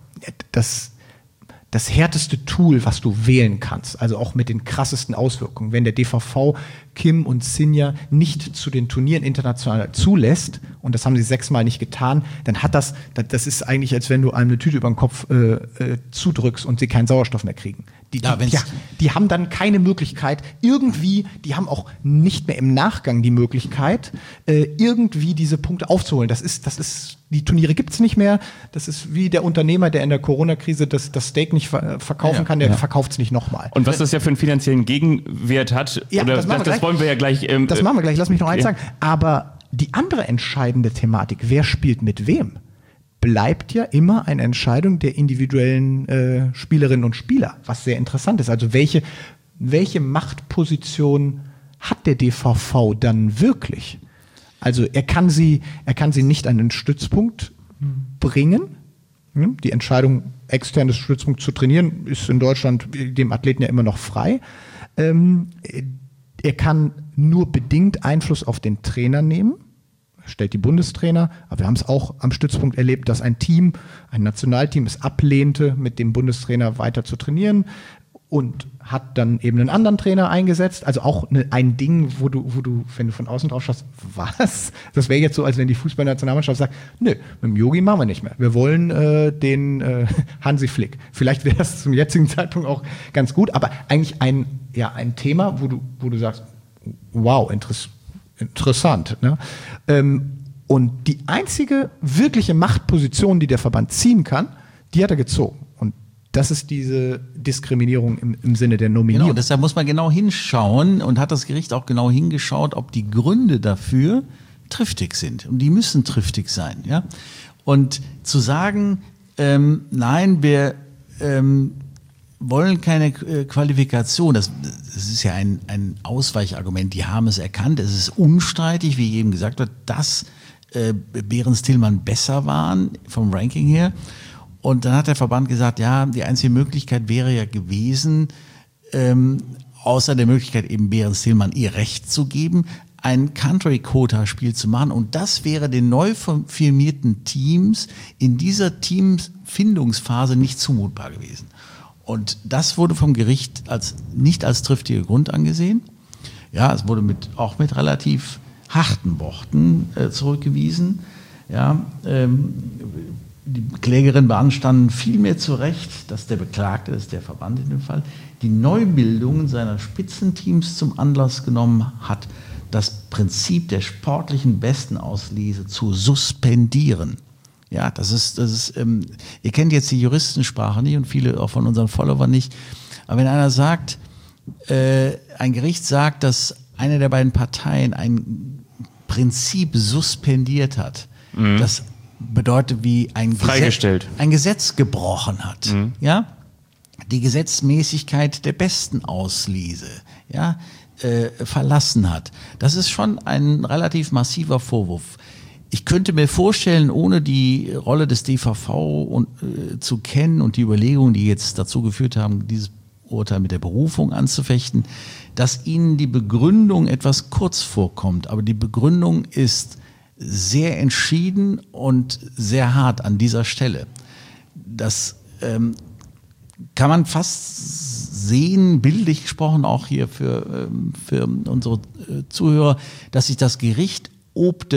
härteste Tool, was du wählen kannst. Also auch mit den krassesten Auswirkungen. Wenn der DVV Kim und Sinja nicht zu den Turnieren international zulässt, und das haben sie 6-mal nicht getan, dann hat das ist eigentlich, als wenn du einem eine Tüte über den Kopf zudrückst und sie keinen Sauerstoff mehr kriegen. Die haben dann keine Möglichkeit, die haben auch nicht mehr im Nachgang die Möglichkeit, irgendwie diese Punkte aufzuholen. Die Turniere gibt's nicht mehr. Das ist wie der Unternehmer, der in der Corona-Krise das Steak nicht verkaufen kann, der verkauft es nicht nochmal. Und was das ja für einen finanziellen Gegenwert hat, das wollen wir ja gleich. Das machen wir gleich, lass mich noch eins sagen. Aber die andere entscheidende Thematik, wer spielt mit wem, bleibt ja immer eine Entscheidung der individuellen Spielerinnen und Spieler, was sehr interessant ist. Also welche Machtposition hat der DVV dann wirklich? Also er kann sie nicht an den Stützpunkt bringen. Die Entscheidung, externes Stützpunkt zu trainieren, ist in Deutschland dem Athleten ja immer noch frei. Er kann nur bedingt Einfluss auf den Trainer nehmen. Stellt die Bundestrainer, aber wir haben es auch am Stützpunkt erlebt, dass ein Nationalteam es ablehnte, mit dem Bundestrainer weiter zu trainieren und hat dann eben einen anderen Trainer eingesetzt. Also auch ein Ding, wo du, wenn du von außen drauf schaust, was? Das wäre jetzt so, als wenn die Fußballnationalmannschaft sagt, nö, mit dem Yogi machen wir nicht mehr. Wir wollen den Hansi Flick. Vielleicht wäre das zum jetzigen Zeitpunkt auch ganz gut, aber eigentlich ein Thema, wo du sagst, wow, interessant. Ne? Und die einzige wirkliche Machtposition, die der Verband ziehen kann, die hat er gezogen. Und das ist diese Diskriminierung im Sinne der Nominierung. Genau, deshalb muss man genau hinschauen und hat das Gericht auch genau hingeschaut, ob die Gründe dafür triftig sind. Und die müssen triftig sein. Ja? Und zu sagen, nein, wir wollen keine Qualifikation, das ist ja ein Ausweichargument, die haben es erkannt, es ist unstreitig, wie eben gesagt wird, dass Behrens-Tillmann besser waren vom Ranking her. Und dann hat der Verband gesagt, ja, die einzige Möglichkeit wäre ja gewesen, außer der Möglichkeit eben Behrens-Tillmann ihr Recht zu geben, ein Country-Quota-Spiel zu machen. Und das wäre den neu formierten Teams in dieser Teamfindungsphase nicht zumutbar gewesen. Und das wurde vom Gericht nicht als triftiger Grund angesehen. Ja, es wurde auch mit relativ harten Worten zurückgewiesen. Ja, die Klägerin beanstanden vielmehr zu Recht, dass der Beklagte, das ist der Verband in dem Fall, die Neubildungen seiner Spitzenteams zum Anlass genommen hat, das Prinzip der sportlichen Bestenauslese zu suspendieren. Ja, das ist, ihr kennt jetzt die Juristensprache nicht und viele auch von unseren Followern nicht. Aber wenn einer sagt, ein Gericht sagt, dass eine der beiden Parteien ein Prinzip suspendiert hat, das bedeutet wie ein Gesetz gebrochen hat, ja, die Gesetzmäßigkeit der Bestenauslese, ja, verlassen hat. Das ist schon ein relativ massiver Vorwurf. Ich könnte mir vorstellen, ohne die Rolle des DVV zu kennen und die Überlegungen, die jetzt dazu geführt haben, dieses Urteil mit der Berufung anzufechten, dass Ihnen die Begründung etwas kurz vorkommt. Aber die Begründung ist sehr entschieden und sehr hart an dieser Stelle. Das kann man fast sehen, bildlich gesprochen auch hier für unsere Zuhörer, dass sich das Gericht ob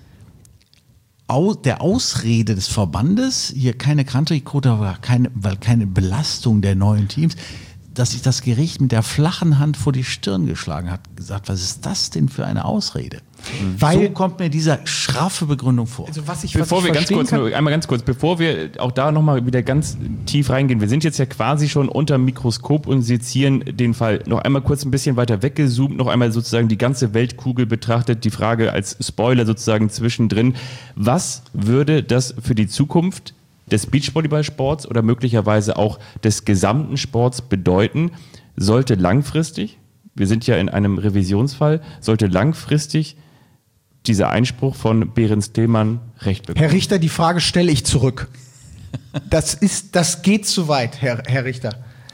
der Ausrede des Verbandes, hier keine Country-Quote, weil keine Belastung der neuen Teams, dass sich das Gericht mit der flachen Hand vor die Stirn geschlagen hat, gesagt, was ist das denn für eine Ausrede? So kommt mir diese schraffe Begründung vor. Also Bevor wir auch da nochmal wieder ganz tief reingehen, wir sind jetzt ja quasi schon unter dem Mikroskop und sezieren den Fall. Noch einmal kurz ein bisschen weiter weggezoomt, noch einmal sozusagen die ganze Weltkugel betrachtet, die Frage als Spoiler sozusagen zwischendrin. Was würde das für die Zukunft des Beachvolleyballsports oder möglicherweise auch des gesamten Sports bedeuten, sollte langfristig, wir sind ja in einem Revisionsfall, sollte langfristig dieser Einspruch von Behrens Tillmann Recht bekommen? Herr Richter, die Frage stelle ich zurück. Das geht zu weit, Herr Richter.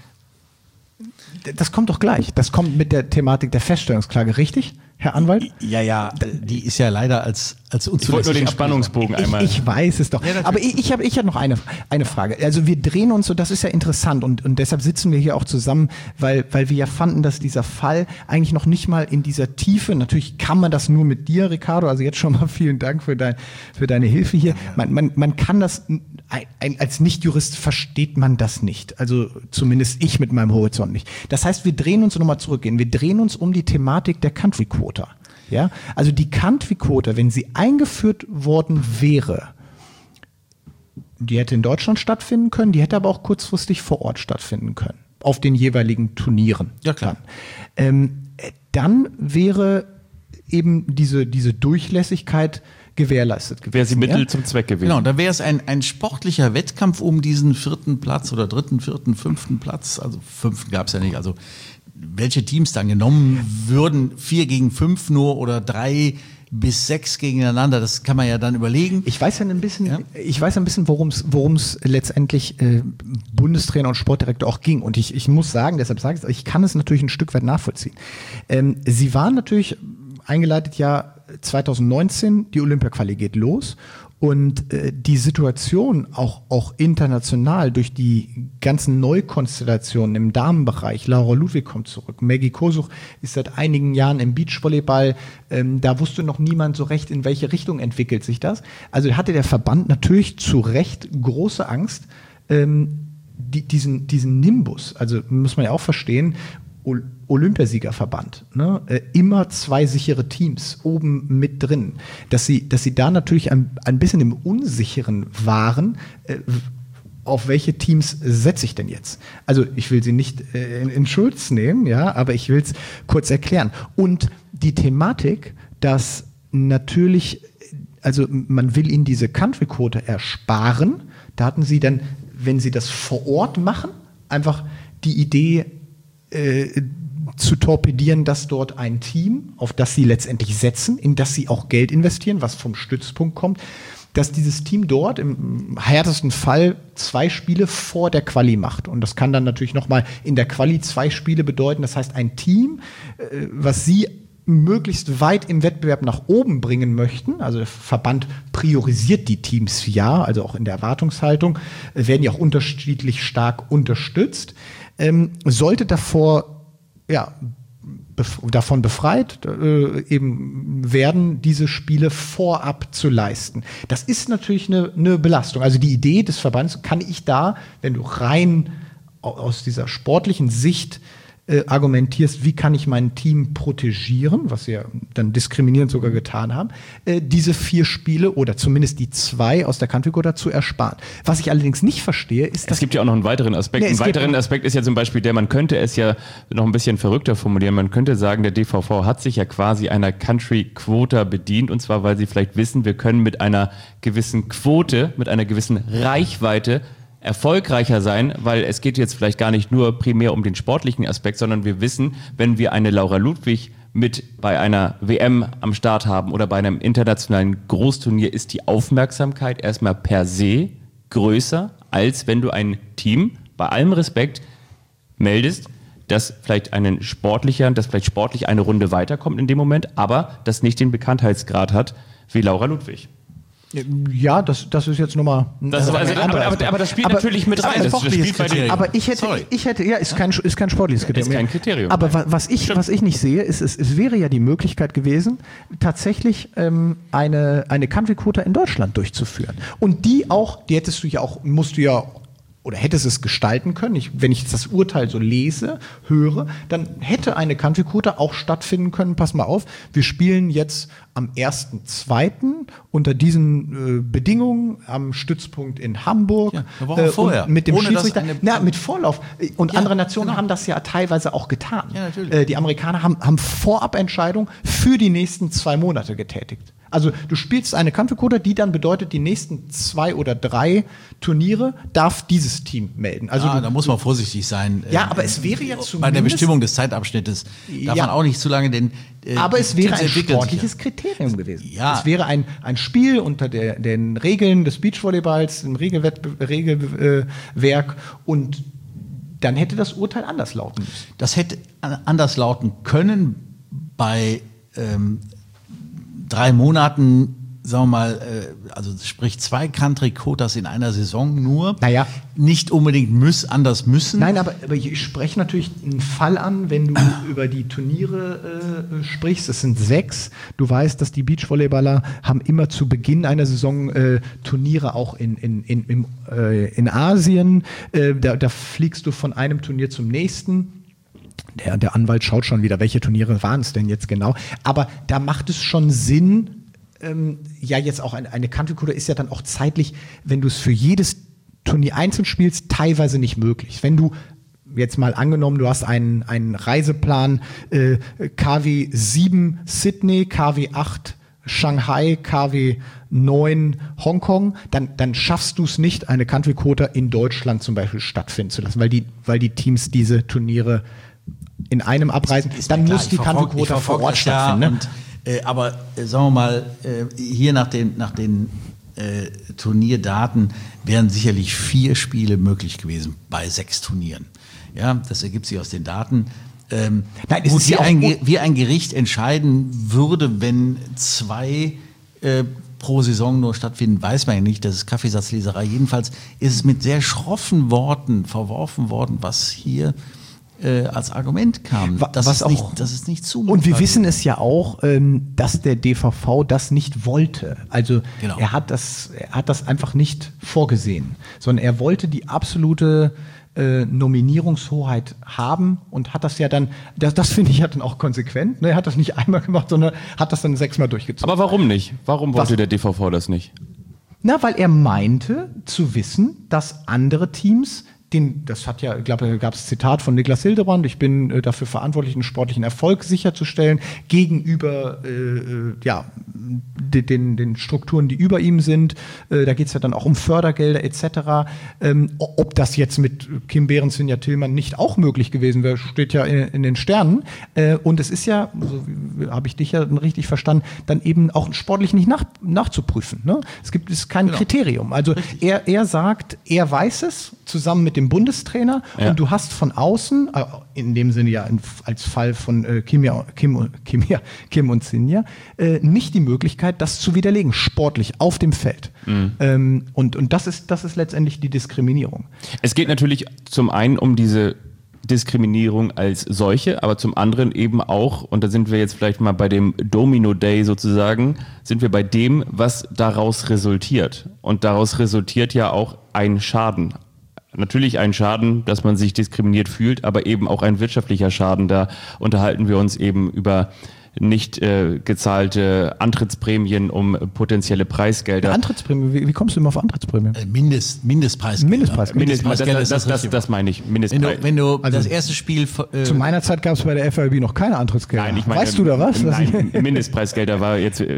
Das kommt doch gleich. Das kommt mit der Thematik der Feststellungsklage, richtig, Herr Anwalt? Ja, die ist ja leider als unzulässig. Ich wollte nur den Spannungsbogen einmal. Ich weiß es doch. Ja, aber ich hab noch eine Frage. Also wir drehen uns so, das ist ja interessant und deshalb sitzen wir hier auch zusammen, weil wir ja fanden, dass dieser Fall eigentlich noch nicht mal in dieser Tiefe, natürlich kann man das nur mit dir, Ricardo, also jetzt schon mal vielen Dank für deine Hilfe hier. Man kann das, als Nichtjurist versteht man das nicht. Also zumindest ich mit meinem Horizont nicht. Das heißt, wir drehen uns nochmal zurückgehen. Wir drehen uns um die Thematik der Country Quota. Ja, also die Country-Quote, wenn sie eingeführt worden wäre, die hätte in Deutschland stattfinden können, die hätte aber auch kurzfristig vor Ort stattfinden können, auf den jeweiligen Turnieren. Ja, klar. Dann wäre eben diese Durchlässigkeit gewährleistet gewesen. Wäre sie Mittel zum Zweck gewesen. Genau, da wäre es ein sportlicher Wettkampf um diesen 4. Platz oder 3., 4., 5. Platz, also 5. gab es ja nicht, also welche Teams dann genommen würden, 4 gegen 5 nur oder 3 bis 6 gegeneinander, das kann man ja dann überlegen. Ich weiß ein bisschen, worum es letztendlich Bundestrainer und Sportdirektor auch ging. Und ich muss sagen, deshalb sage ich es, ich kann es natürlich ein Stück weit nachvollziehen. Sie waren natürlich eingeleitet ja 2019, die Olympia-Quali geht los. Und die Situation auch international durch die ganzen Neukonstellationen im Damenbereich, Laura Ludwig kommt zurück, Maggie Kosuch ist seit einigen Jahren im Beachvolleyball, da wusste noch niemand so recht, in welche Richtung entwickelt sich das. Also hatte der Verband natürlich zu Recht große Angst, diesen Nimbus, also muss man ja auch verstehen, Olympiasiegerverband, ne? Immer 2 sichere Teams oben mit drin, dass sie da natürlich ein bisschen im Unsicheren waren, auf welche Teams setze ich denn jetzt? Also ich will sie nicht in Schutz nehmen, ja, aber ich will es kurz erklären. Und die Thematik, dass natürlich, also man will ihnen diese Country-Quote ersparen, da hatten sie dann, wenn sie das vor Ort machen, einfach die Idee, zu torpedieren, dass dort ein Team, auf das sie letztendlich setzen, in das sie auch Geld investieren, was vom Stützpunkt kommt, dass dieses Team dort im härtesten Fall 2 Spiele vor der Quali macht. Und das kann dann natürlich nochmal in der Quali 2 Spiele bedeuten. Das heißt, ein Team, was sie möglichst weit im Wettbewerb nach oben bringen möchten, also der Verband priorisiert die Teams ja, also auch in der Erwartungshaltung, werden ja auch unterschiedlich stark unterstützt, sollte davon befreit eben werden, diese Spiele vorab zu leisten. Das ist natürlich eine Belastung. Also die Idee des Verbands kann ich da, wenn du rein aus dieser sportlichen Sicht argumentierst, wie kann ich mein Team protegieren, was sie ja dann diskriminierend sogar getan haben, diese 4 Spiele oder zumindest die 2 aus der Country-Quota zu ersparen. Was ich allerdings nicht verstehe, ist, dass... Es gibt ja auch noch einen weiteren Aspekt. Ein weiterer Aspekt ist ja zum Beispiel man könnte es ja noch ein bisschen verrückter formulieren, man könnte sagen, der DVV hat sich ja quasi einer Country-Quota bedient, und zwar, weil sie vielleicht wissen, wir können mit einer gewissen Quote, mit einer gewissen Reichweite erfolgreicher sein, weil es geht jetzt vielleicht gar nicht nur primär um den sportlichen Aspekt, sondern wir wissen, wenn wir eine Laura Ludwig mit bei einer WM am Start haben oder bei einem internationalen Großturnier, ist die Aufmerksamkeit erstmal per se größer, als wenn du ein Team, bei allem Respekt, meldest, das vielleicht sportlich eine Runde weiterkommt in dem Moment, aber das nicht den Bekanntheitsgrad hat wie Laura Ludwig. Ja, das ist jetzt nochmal. Aber das spielt natürlich mit rein. Das spielt bei den, aber ich hätte, ja, ist kein sportliches Kriterium. Ist kein Kriterium. Aber was ich nicht sehe, ist, es wäre ja die Möglichkeit gewesen, tatsächlich eine Country-Quota in Deutschland durchzuführen. Und die musst du ja oder hättest es gestalten können. Wenn ich jetzt das Urteil so lese, höre, dann hätte eine Country-Quota auch stattfinden können. Pass mal auf, wir spielen jetzt am 1.2. unter diesen Bedingungen am Stützpunkt in Hamburg. Ja, eine Woche vorher. Mit dem Schiedsrichter. Mit Vorlauf. Und andere Nationen haben das ja teilweise auch getan. Ja, natürlich. Die Amerikaner haben Vorabentscheidungen für die nächsten 2 Monate getätigt. Also du spielst eine Country-Quota, die dann bedeutet, die nächsten 2 oder 3 Turniere darf dieses Team melden. Also da muss man vorsichtig sein. Ja, aber es wäre ja zumindest... Bei der Bestimmung des Zeitabschnittes darf man auch nicht zu lange aber es wäre ein sportliches Kriterium gewesen. Ja. Es wäre ein Spiel unter den Regeln des Beachvolleyballs, im Regelwerk und dann hätte das Urteil anders lauten müssen. Das hätte anders lauten können bei 3 Monaten, sagen wir mal, also sprich 2 Country-Quotas in einer Saison nur. Naja. Nicht unbedingt anders müssen. Nein, aber ich spreche natürlich einen Fall an, wenn du über die Turniere sprichst. Es sind 6. Du weißt, dass die Beachvolleyballer haben immer zu Beginn einer Saison Turniere auch in Asien. Da fliegst du von einem Turnier zum nächsten. Der Anwalt schaut schon wieder, welche Turniere waren es denn jetzt genau. Aber da macht es schon Sinn, jetzt auch eine Country-Quota ist ja dann auch zeitlich, wenn du es für jedes Turnier einzeln spielst, teilweise nicht möglich. Wenn du jetzt mal angenommen, du hast einen Reiseplan KW 7 Sydney, KW 8 Shanghai, KW 9 Hongkong, dann schaffst du es nicht, eine Country-Quota in Deutschland zum Beispiel stattfinden zu lassen, weil die Teams diese Turniere in einem abreisen, dann muss die Country-Quota vor Ort stattfinden. Aber sagen wir mal, hier nach den Turnierdaten wären sicherlich 4 Spiele möglich gewesen bei 6 Turnieren. Ja, das ergibt sich aus den Daten. Nein, gut, wie ein Gericht entscheiden würde, wenn 2 pro Saison nur stattfinden, weiß man ja nicht. Das ist Kaffeesatzleserei. Jedenfalls ist es mit sehr schroffen Worten verworfen worden, was hier als Argument kam. Das ist nicht zumutbar. Und wir wissen es ja auch, dass der DVV das nicht wollte. Also genau. Er hat das einfach nicht vorgesehen, sondern er wollte die absolute Nominierungshoheit haben und hat das ja dann, das finde ich ja dann auch konsequent. Ne? Er hat das nicht einmal gemacht, sondern hat das dann 6-mal durchgezogen. Aber warum nicht? Warum wollte der DVV das nicht? Na, weil er meinte zu wissen, dass andere Teams das hat ja, ich glaube, da gab es ein Zitat von Niklas Hildebrand, ich bin dafür verantwortlich, einen sportlichen Erfolg sicherzustellen, gegenüber den Strukturen, die über ihm sind. Da geht es ja dann auch um Fördergelder etc. Ob das jetzt mit Kim Behrens, Sinja Tillmann nicht auch möglich gewesen wäre, steht ja in den Sternen. Und es ist ja, so habe ich dich ja richtig verstanden, dann eben auch sportlich nicht nachzuprüfen. Ne? Es ist kein Kriterium. Also er sagt, er weiß es, zusammen mit dem Bundestrainer, und du hast von außen, in dem Sinne ja als Fall von Kim und Sinja, nicht die Möglichkeit, das zu widerlegen, sportlich auf dem Feld. Mhm. Und das ist letztendlich die Diskriminierung. Es geht natürlich zum einen um diese Diskriminierung als solche, aber zum anderen eben auch, und da sind wir jetzt vielleicht mal bei dem Domino Day sozusagen, sind wir bei dem, was daraus resultiert. Und daraus resultiert ja auch ein Schaden. Natürlich ein Schaden, dass man sich diskriminiert fühlt, aber eben auch ein wirtschaftlicher Schaden. Da unterhalten wir uns eben über nicht gezahlte Antrittsprämien um potenzielle Preisgelder. Antrittsprämie, wie kommst du immer auf Antrittsprämie? Mindestpreisgelder. Das meine ich. Mindestpreis. Wenn du das erste Spiel... Zu meiner Zeit gab es bei der FAB noch keine Antrittsgelder. Nein, ich meine, weißt du da was? Nein, Mindestpreisgelder war jetzt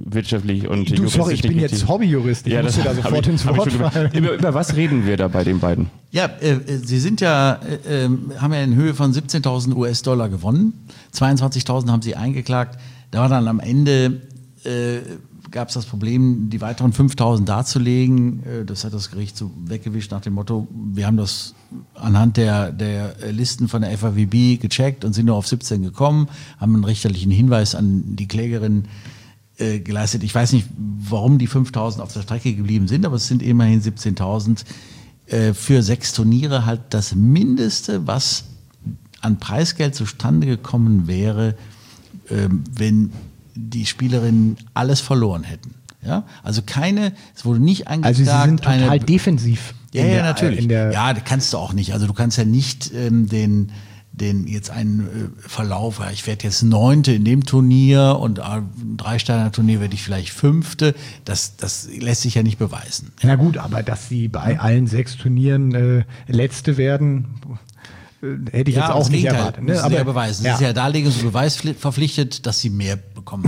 wirtschaftlich und Du, sorry, ich bin richtig. jetzt Hobbyjurist. Ich muss dir da sofort ins Wort fallen. Über was reden wir da bei den beiden? Ja, Sie sind ja, haben ja in Höhe von 17.000 US-Dollar gewonnen. 22.000 haben Sie eingeklagt. Da war dann am Ende, gab es das Problem, die weiteren 5.000 darzulegen. Das hat das Gericht so weggewischt nach dem Motto, wir haben das anhand der Listen von der FAWB gecheckt und sind nur auf 17 gekommen, haben einen richterlichen Hinweis an die Klägerin geleistet. Ich weiß nicht, warum die 5.000 auf der Strecke geblieben sind, aber es sind immerhin 17.000 für 6 Turniere halt das Mindeste, was an Preisgeld zustande gekommen wäre, wenn die Spielerinnen alles verloren hätten. Ja? Also es wurde nicht angeklagt. Also sie sind total defensiv. Ja, natürlich. Ja, das kannst du auch nicht. Also du kannst ja nicht den jetzt einen Verlauf, ich werde jetzt 9. in dem Turnier und ein 3-Sterne-Turnier werde ich vielleicht 5. Das lässt sich ja nicht beweisen. Na gut, aber dass sie bei allen 6 Turnieren Letzte werden, hätte ich jetzt auch nicht erwartet. Ne? Aber ja beweisen. Sie ist ja darlegungs- und beweisverpflichtet, dass sie mehr bekommen.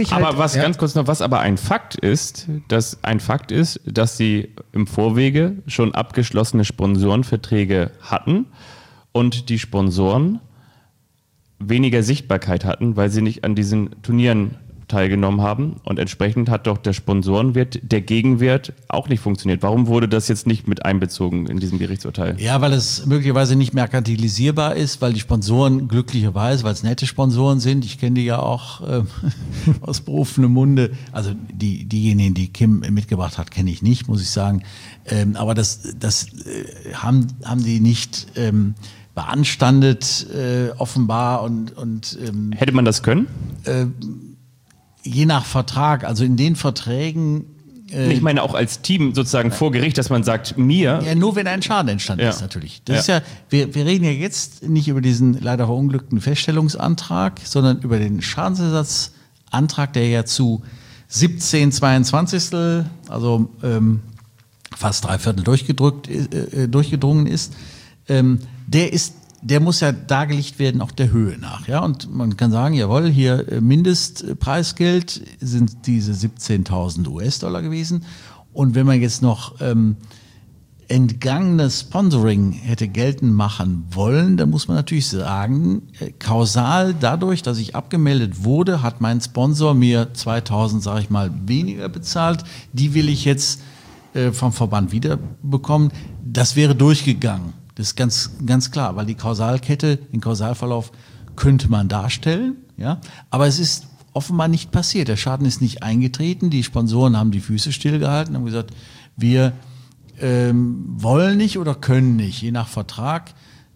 Was aber ein Fakt ist, dass sie im Vorwege schon abgeschlossene Sponsorenverträge hatten und die Sponsoren weniger Sichtbarkeit hatten, weil sie nicht an diesen Turnieren teilgenommen haben und entsprechend hat doch der Sponsorenwert, der Gegenwert auch nicht funktioniert. Warum wurde das jetzt nicht mit einbezogen in diesem Gerichtsurteil? Ja, weil es möglicherweise nicht merkantilisierbar ist, weil die Sponsoren glücklicherweise, weil es nette Sponsoren sind, ich kenne die ja auch aus berufenem Munde, also diejenigen, die Kim mitgebracht hat, kenne ich nicht, muss ich sagen, aber das haben die nicht beanstandet, offenbar und hätte man das können? Je nach Vertrag, also in den Verträgen. Ich meine auch als Team sozusagen vor Gericht, dass man sagt, mir. Ja, nur wenn ein Schaden entstanden ist, natürlich. Das ist ja, wir reden ja jetzt nicht über diesen leider verunglückten Feststellungsantrag, sondern über den Schadensersatzantrag, der ja zu 17/22, also fast 3/4 durchgedrungen ist. Der muss ja dargelegt werden, auch der Höhe nach. Ja? Und man kann sagen, jawohl, hier Mindestpreisgeld sind diese 17.000 US-Dollar gewesen. Und wenn man jetzt noch entgangenes Sponsoring hätte geltend machen wollen, dann muss man natürlich sagen, kausal dadurch, dass ich abgemeldet wurde, hat mein Sponsor mir 2.000, sage ich mal, weniger bezahlt. Die will ich jetzt vom Verband wiederbekommen. Das wäre durchgegangen. Das ist ganz klar, weil die Kausalkette, den Kausalverlauf könnte man darstellen, ja, aber es ist offenbar nicht passiert. Der Schaden ist nicht eingetreten, die Sponsoren haben die Füße stillgehalten, haben gesagt, wir wollen nicht oder können nicht, je nach Vertrag,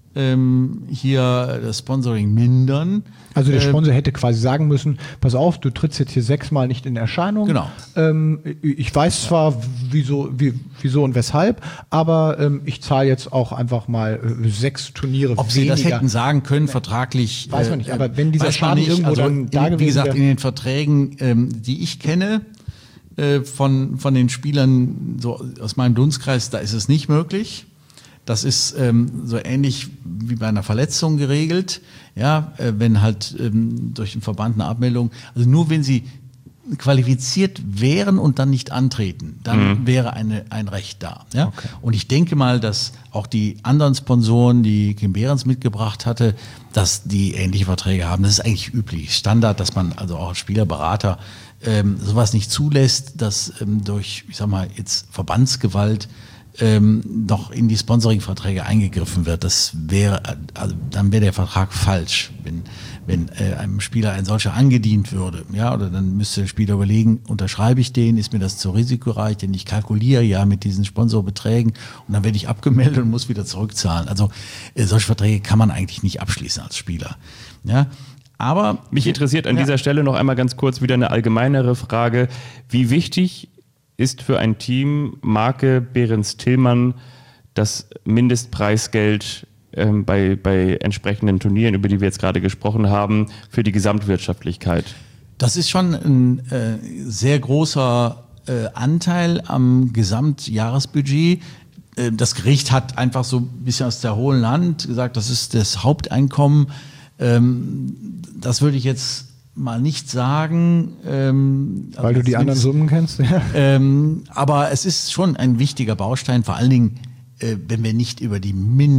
hier das Sponsoring mindern. Also der Sponsor hätte quasi sagen müssen, pass auf, du trittst jetzt hier 6-mal nicht in Erscheinung. Genau. Ich weiß zwar, wieso und weshalb, aber ich zahle jetzt auch einfach mal 6 Turniere Ob weniger. Sie das hätten sagen können, vertraglich. Weiß man nicht, aber wenn dieser Schaden irgendwo also dann da gewesen wie gesagt, wäre. in den Verträgen, die ich kenne, von den Spielern so aus meinem Dunstkreis, da ist es nicht möglich. Das ist so ähnlich wie bei einer Verletzung geregelt, ja, wenn halt durch den Verband eine Abmeldung, also nur wenn sie qualifiziert wären und dann nicht antreten, dann wäre ein Recht da. Ja? Okay. Und ich denke mal, dass auch die anderen Sponsoren, die Kim Behrens mitgebracht hatte, dass die ähnliche Verträge haben. Das ist eigentlich üblich, Standard, dass man also auch als Spielerberater sowas nicht zulässt, dass durch, ich sag mal, jetzt Verbandsgewalt noch in die Sponsoring-Verträge eingegriffen wird. Das wäre, also dann wäre der Vertrag falsch, wenn einem Spieler ein solcher angedient würde. Ja, oder dann müsste der Spieler überlegen, unterschreibe ich den, ist mir das zu risikoreich, denn ich kalkuliere ja mit diesen Sponsorbeträgen und dann werde ich abgemeldet und muss wieder zurückzahlen. Also solche Verträge kann man eigentlich nicht abschließen als Spieler. Ja. Aber mich interessiert an dieser Stelle noch einmal ganz kurz wieder eine allgemeinere Frage. Wie wichtig ist für ein Team Marke Behrens-Tillmann das Mindestpreisgeld bei entsprechenden Turnieren, über die wir jetzt gerade gesprochen haben, für die Gesamtwirtschaftlichkeit? Das ist schon ein sehr großer Anteil am Gesamtjahresbudget. Das Gericht hat einfach so ein bisschen aus der hohlen Hand gesagt, das ist das Haupteinkommen. Das würde ich jetzt mal nicht sagen. Weil du die anderen Summen kennst? Ja. Aber es ist schon ein wichtiger Baustein, vor allen Dingen, wenn wir nicht über die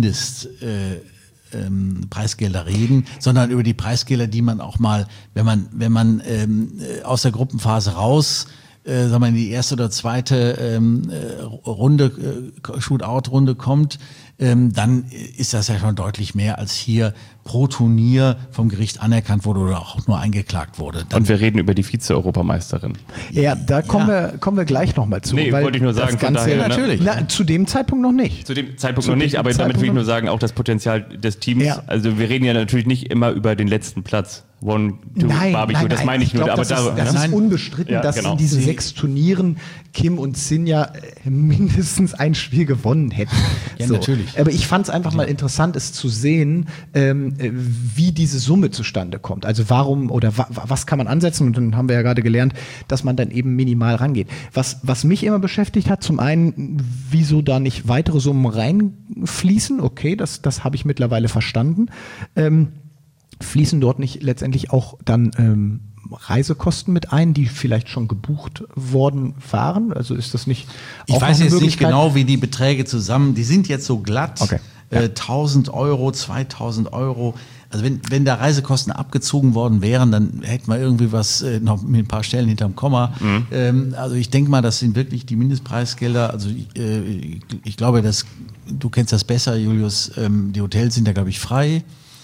Preisgelder reden, sondern über die Preisgelder, die man auch mal, wenn man aus der Gruppenphase raus, sagen wir in die erste oder zweite Shootout-Runde kommt, dann ist das ja schon deutlich mehr, als hier pro Turnier vom Gericht anerkannt wurde oder auch nur eingeklagt wurde. Und wir reden über die Vize-Europameisterin. Ja, da kommen wir gleich nochmal zu. Nee, wollte ich nur sagen, das Ganze, von daher, natürlich. Zu dem Zeitpunkt noch nicht. Zu dem Zeitpunkt noch nicht, aber damit will ich nur sagen, auch das Potenzial des Teams. Ja. Also wir reden ja natürlich nicht immer über den letzten Platz. Barbecue, das meine ich nur. Glaub, aber das ist unbestritten, Ja, dass genau. in diesen 6 Turnieren Kim und Sinja mindestens ein Spiel gewonnen hätten. Ja, natürlich. Aber ich fand es einfach mal interessant, es zu sehen, wie diese Summe zustande kommt. Also warum oder was kann man ansetzen? Und dann haben wir ja gerade gelernt, dass man dann eben minimal rangeht. Was mich immer beschäftigt hat, zum einen, wieso da nicht weitere Summen reinfließen? Okay, das habe ich mittlerweile verstanden. Fließen dort nicht letztendlich auch dann Reisekosten mit ein, die vielleicht schon gebucht worden waren? Also ist das nicht Ich auch weiß noch eine jetzt nicht Möglichkeit? genau, wie die Beträge die sind jetzt so glatt. Okay. 1.000 Euro, 2.000 Euro. Also wenn da Reisekosten abgezogen worden wären, dann hätten wir irgendwie was noch mit ein paar Stellen hinterm Komma. Also ich denke mal, das sind wirklich die Mindestpreisgelder. Also ich glaube, du kennst das besser, Julius. Die Hotels sind da, glaube ich, frei.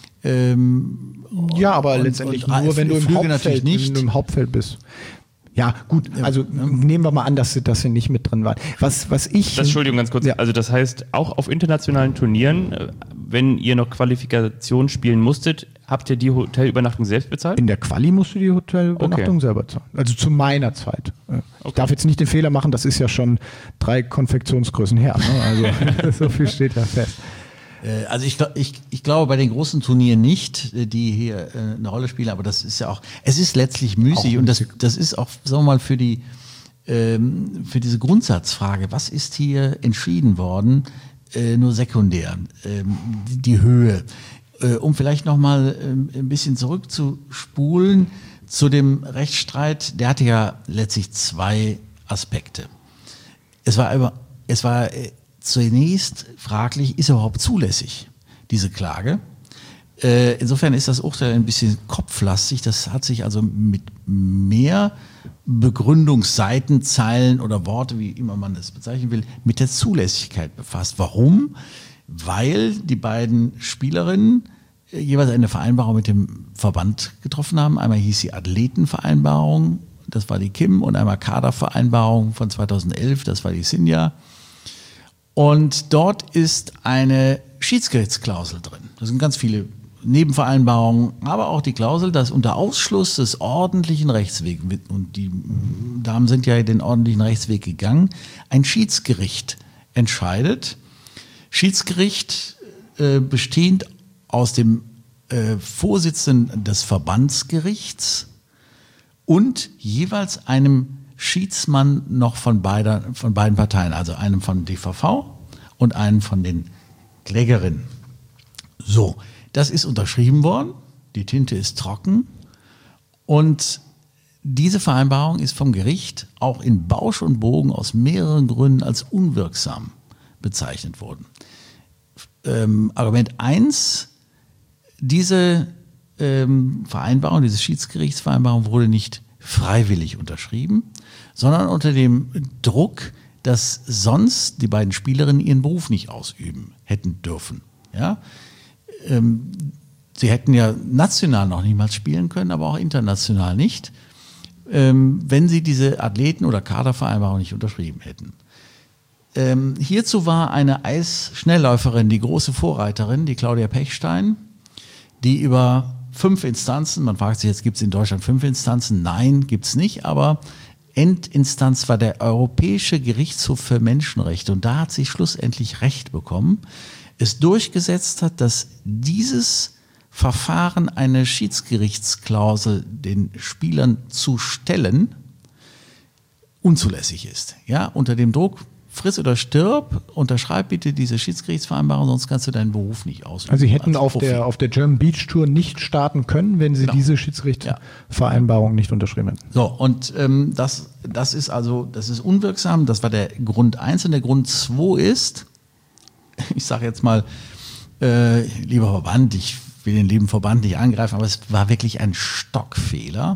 Ja, aber letztendlich nur, wenn du im Hauptfeld bist. Ja, gut, also nehmen wir mal an, dass sie nicht mit drin waren. Entschuldigung, ganz kurz. Ja. Also das heißt, auch auf internationalen Turnieren, wenn ihr noch Qualifikation spielen musstet, habt ihr die Hotelübernachtung selbst bezahlt? In der Quali musst du die Hotelübernachtung selber zahlen. Also zu meiner Zeit. Ich darf jetzt nicht den Fehler machen, das ist ja schon 3 Konfektionsgrößen her. Ne? Also so viel steht ja fest. Also ich glaube bei den großen Turnieren nicht, die hier eine Rolle spielen, aber das ist ja auch, es ist letztlich müßig und das ist auch, sagen wir mal, für diese Grundsatzfrage, was ist hier entschieden worden, nur sekundär, die Höhe. Um vielleicht nochmal ein bisschen zurückzuspulen zu dem Rechtsstreit, der hatte ja letztlich 2 Aspekte. Es war zunächst fraglich, ist überhaupt zulässig, diese Klage? Insofern ist das Urteil ein bisschen kopflastig. Das hat sich also mit mehr Begründungsseitenzeilen oder Worte, wie immer man es bezeichnen will, mit der Zulässigkeit befasst. Warum? Weil die beiden Spielerinnen jeweils eine Vereinbarung mit dem Verband getroffen haben. Einmal hieß sie Athletenvereinbarung, das war die Kim, und einmal Kadervereinbarung von 2011, das war die Sinja. Und dort ist eine Schiedsgerichtsklausel drin. Da sind ganz viele Nebenvereinbarungen, aber auch die Klausel, dass unter Ausschluss des ordentlichen Rechtswegs, und die Damen sind ja den ordentlichen Rechtsweg gegangen, ein Schiedsgericht entscheidet. Schiedsgericht bestehend aus dem Vorsitzenden des Verbandsgerichts und jeweils einem Schiedsmann noch von beiden Parteien, also einem von DVV und einem von den Klägerinnen. So, das ist unterschrieben worden, die Tinte ist trocken und diese Vereinbarung ist vom Gericht auch in Bausch und Bogen aus mehreren Gründen als unwirksam bezeichnet worden. Argument 1, diese Vereinbarung, diese Schiedsgerichtsvereinbarung wurde nicht freiwillig unterschrieben, sondern unter dem Druck, dass sonst die beiden Spielerinnen ihren Beruf nicht ausüben hätten dürfen. Ja? Sie hätten ja national noch niemals spielen können, aber auch international nicht, wenn sie diese Athleten- oder Kadervereinbarung nicht unterschrieben hätten. Hierzu war eine Eisschnellläuferin, die große Vorreiterin, die Claudia Pechstein, die über 5 Instanzen, man fragt sich jetzt, gibt es in Deutschland 5 Instanzen? Nein, gibt es nicht, aber Endinstanz war der Europäische Gerichtshof für Menschenrechte und da hat sie schlussendlich Recht bekommen, es durchgesetzt hat, dass dieses Verfahren, eine Schiedsgerichtsklausel den Spielern zu stellen, unzulässig ist. Ja, unter dem Druck friss oder stirb, unterschreib bitte diese Schiedsgerichtsvereinbarung, sonst kannst du deinen Beruf nicht ausüben. Also Sie hätten als auf der German Beach Tour nicht starten können, wenn Sie diese Schiedsgerichtsvereinbarung nicht unterschrieben hätten. So, und das ist unwirksam. Das war der Grund 1. Und der Grund 2 ist, ich sage jetzt mal, lieber Verband, ich will den lieben Verband nicht angreifen, aber es war wirklich ein Stockfehler.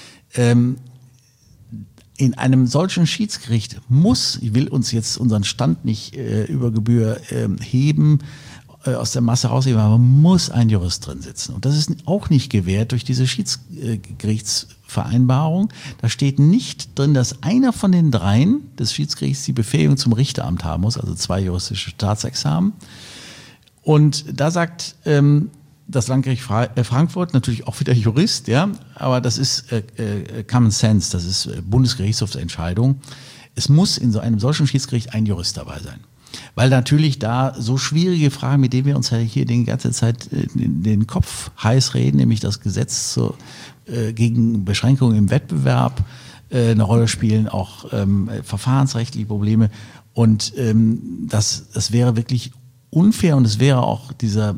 In einem solchen Schiedsgericht ich will uns jetzt unseren Stand nicht über Gebühr heben, aus der Masse rausheben, aber muss ein Jurist drin sitzen. Und das ist auch nicht gewährt durch diese Schiedsgerichtsvereinbarung. Da steht nicht drin, dass einer von den dreien des Schiedsgerichts die Befähigung zum Richteramt haben muss, also 2 juristische Staatsexamen. Und da sagt das Landgericht Frankfurt, natürlich auch wieder Jurist, ja, aber das ist Common Sense, das ist Bundesgerichtshofsentscheidung. Es muss in so einem solchen Schiedsgericht ein Jurist dabei sein. Weil natürlich da so schwierige Fragen, mit denen wir uns ja hier die ganze Zeit den Kopf heiß reden, nämlich das Gesetz gegen Beschränkungen im Wettbewerb eine Rolle spielen, auch verfahrensrechtliche Probleme. Und das wäre wirklich unfair und es wäre auch dieser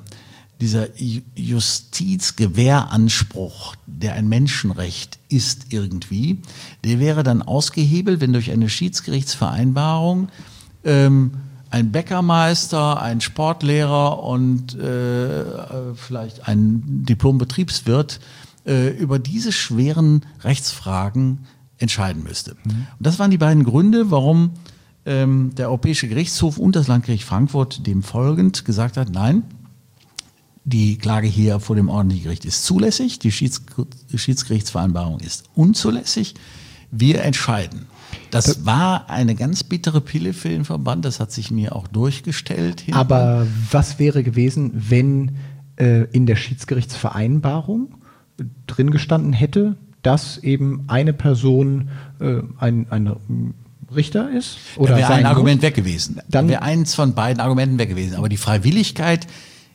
Justizgewähranspruch, der ein Menschenrecht ist irgendwie, der wäre dann ausgehebelt, wenn durch eine Schiedsgerichtsvereinbarung ein Bäckermeister, ein Sportlehrer und vielleicht ein Diplom-Betriebswirt über diese schweren Rechtsfragen entscheiden müsste. Und das waren die beiden Gründe, warum der Europäische Gerichtshof und das Landgericht Frankfurt dem folgend gesagt hat, nein, die Klage hier vor dem ordentlichen Gericht ist zulässig, die Schiedsgerichtsvereinbarung ist unzulässig, wir entscheiden. Das war eine ganz bittere Pille für den Verband, das hat sich mir auch durchgestellt. Aber was wäre gewesen, wenn in der Schiedsgerichtsvereinbarung drin gestanden hätte, dass eben eine Person ein Richter ist? Oder wäre ein Argument weg gewesen. Dann wäre eins von beiden Argumenten weg gewesen. Aber die Freiwilligkeit,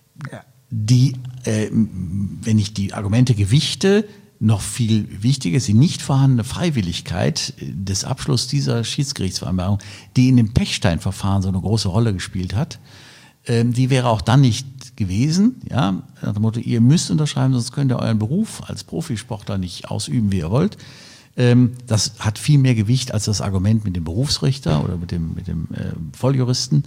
wenn ich die Argumente gewichte, noch viel wichtiger ist die nicht vorhandene Freiwilligkeit des Abschlusses dieser Schiedsgerichtsvereinbarung, die in dem Pechstein-Verfahren so eine große Rolle gespielt hat. Die wäre auch dann nicht gewesen. Ja? Nach dem Motto, ihr müsst unterschreiben, sonst könnt ihr euren Beruf als Profisportler nicht ausüben, wie ihr wollt. Das hat viel mehr Gewicht als das Argument mit dem Berufsrichter oder mit dem Volljuristen.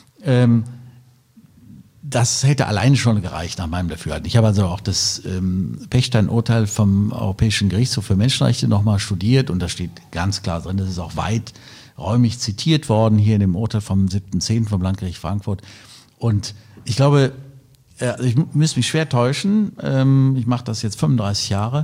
Das hätte alleine schon gereicht nach meinem Dafürhalten. Ich habe also auch das Pechstein-Urteil vom Europäischen Gerichtshof für Menschenrechte nochmal studiert und da steht ganz klar drin, das ist auch weiträumig zitiert worden, hier in dem Urteil vom 7.10. vom Landgericht Frankfurt. Und ich glaube, ich müsste mich schwer täuschen, ich mache das jetzt 35 Jahre,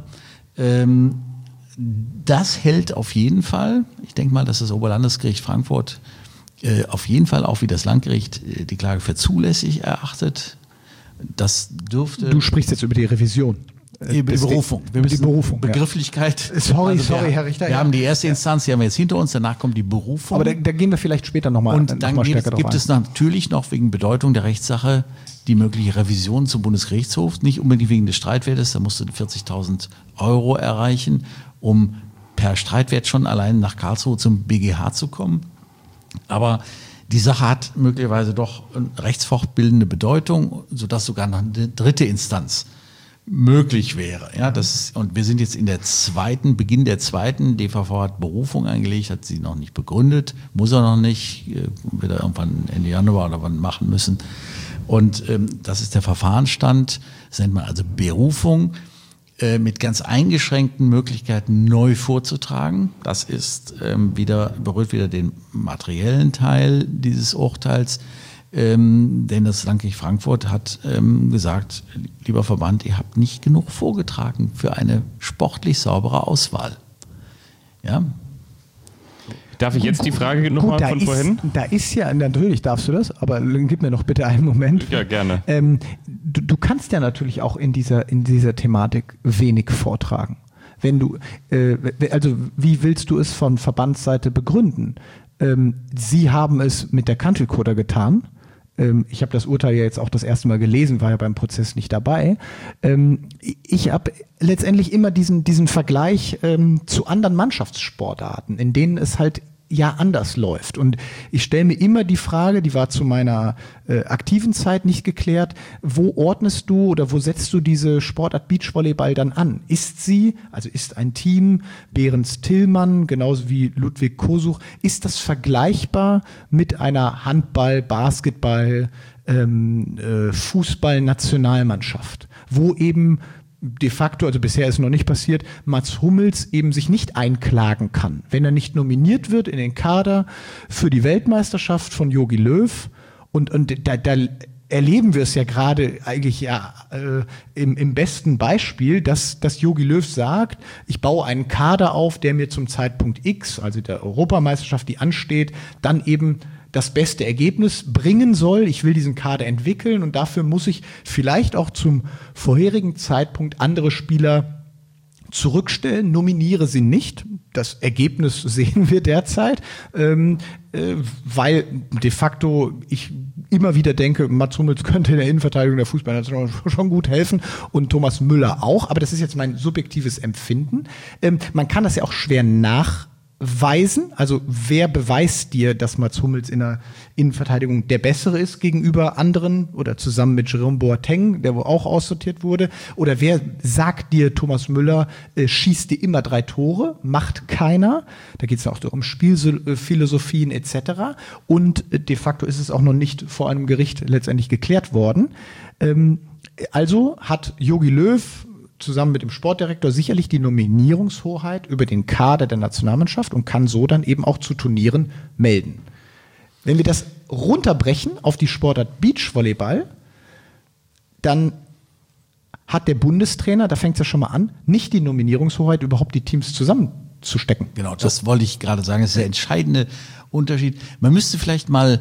das hält auf jeden Fall, ich denke mal, dass das Oberlandesgericht Frankfurt auf jeden Fall auch wie das Landgericht die Klage für zulässig erachtet. Das dürfte... Du sprichst jetzt über die Revision. Die Berufung. Wir müssen die Berufung. Begrifflichkeit. Ja. Sorry, Herr Richter. Wir haben die erste Instanz, die haben wir jetzt hinter uns, danach kommt die Berufung. Aber da gehen wir vielleicht später nochmal und dann gibt es natürlich noch wegen Bedeutung der Rechtssache die mögliche Revision zum Bundesgerichtshof, nicht unbedingt wegen des Streitwertes, da musst du 40.000 € erreichen, um per Streitwert schon allein nach Karlsruhe zum BGH zu kommen. Aber die Sache hat möglicherweise doch eine rechtsfortbildende Bedeutung, sodass sogar noch eine dritte Instanz möglich wäre. Ja, und wir sind jetzt in der Beginn der zweiten. DVV hat Berufung eingelegt, hat sie noch nicht begründet, muss er noch nicht, wird er irgendwann Ende Januar oder wann machen müssen. Und das ist der Verfahrensstand, das nennt man also Berufung, mit ganz eingeschränkten Möglichkeiten neu vorzutragen. Das ist berührt wieder den materiellen Teil dieses Urteils, denn das Landgericht Frankfurt hat gesagt, lieber Verband, ihr habt nicht genug vorgetragen für eine sportlich saubere Auswahl. Ja. Darf ich jetzt die Frage nochmal von vorhin? Da ist ja, natürlich darfst du das, aber gib mir noch bitte einen Moment. Ja, gerne. Du kannst ja natürlich auch in dieser Thematik wenig vortragen. Wenn du, also wie willst du es von Verbandsseite begründen? Sie haben es mit der Country Coder getan. Ich habe das Urteil ja jetzt auch das erste Mal gelesen, war ja beim Prozess nicht dabei. Ich habe letztendlich immer diesen Vergleich zu anderen Mannschaftssportarten, in denen es halt ja anders läuft. Und ich stelle mir immer die Frage, die war zu meiner aktiven Zeit nicht geklärt, wo ordnest du oder wo setzt du diese Sportart Beachvolleyball dann an? Ist ein Team, Behrens Tillmann, genauso wie Ludwig Kosuch, ist das vergleichbar mit einer Handball-, Basketball-, Fußball-Nationalmannschaft, wo eben de facto, also bisher ist noch nicht passiert, Mats Hummels eben sich nicht einklagen kann, wenn er nicht nominiert wird in den Kader für die Weltmeisterschaft von Jogi Löw und da erleben wir es ja gerade eigentlich im besten Beispiel, dass Jogi Löw sagt, ich baue einen Kader auf, der mir zum Zeitpunkt X, also der Europameisterschaft, die ansteht, dann eben das beste Ergebnis bringen soll. Ich will diesen Kader entwickeln und dafür muss ich vielleicht auch zum vorherigen Zeitpunkt andere Spieler zurückstellen, nominiere sie nicht. Das Ergebnis sehen wir derzeit, weil de facto ich immer wieder denke, Mats Hummels könnte in der Innenverteidigung der Fußballnationalmannschaft schon gut helfen und Thomas Müller auch, aber das ist jetzt mein subjektives Empfinden. Man kann das ja auch schwer nachweisen, also wer beweist dir, dass Mats Hummels in der Innenverteidigung der Bessere ist gegenüber anderen oder zusammen mit Jerome Boateng, der wo auch aussortiert wurde, oder wer sagt dir, Thomas Müller schießt dir immer 3 Tore, macht keiner, da geht es auch um Spielphilosophien etc. und de facto ist es auch noch nicht vor einem Gericht letztendlich geklärt worden. Also hat Jogi Löw zusammen mit dem Sportdirektor sicherlich die Nominierungshoheit über den Kader der Nationalmannschaft und kann so dann eben auch zu Turnieren melden. Wenn wir das runterbrechen auf die Sportart Beachvolleyball, dann hat der Bundestrainer, da fängt es ja schon mal an, nicht die Nominierungshoheit, überhaupt die Teams zusammenzustecken. Genau, das wollte ich gerade sagen, das ist der entscheidende Unterschied. Man müsste vielleicht mal,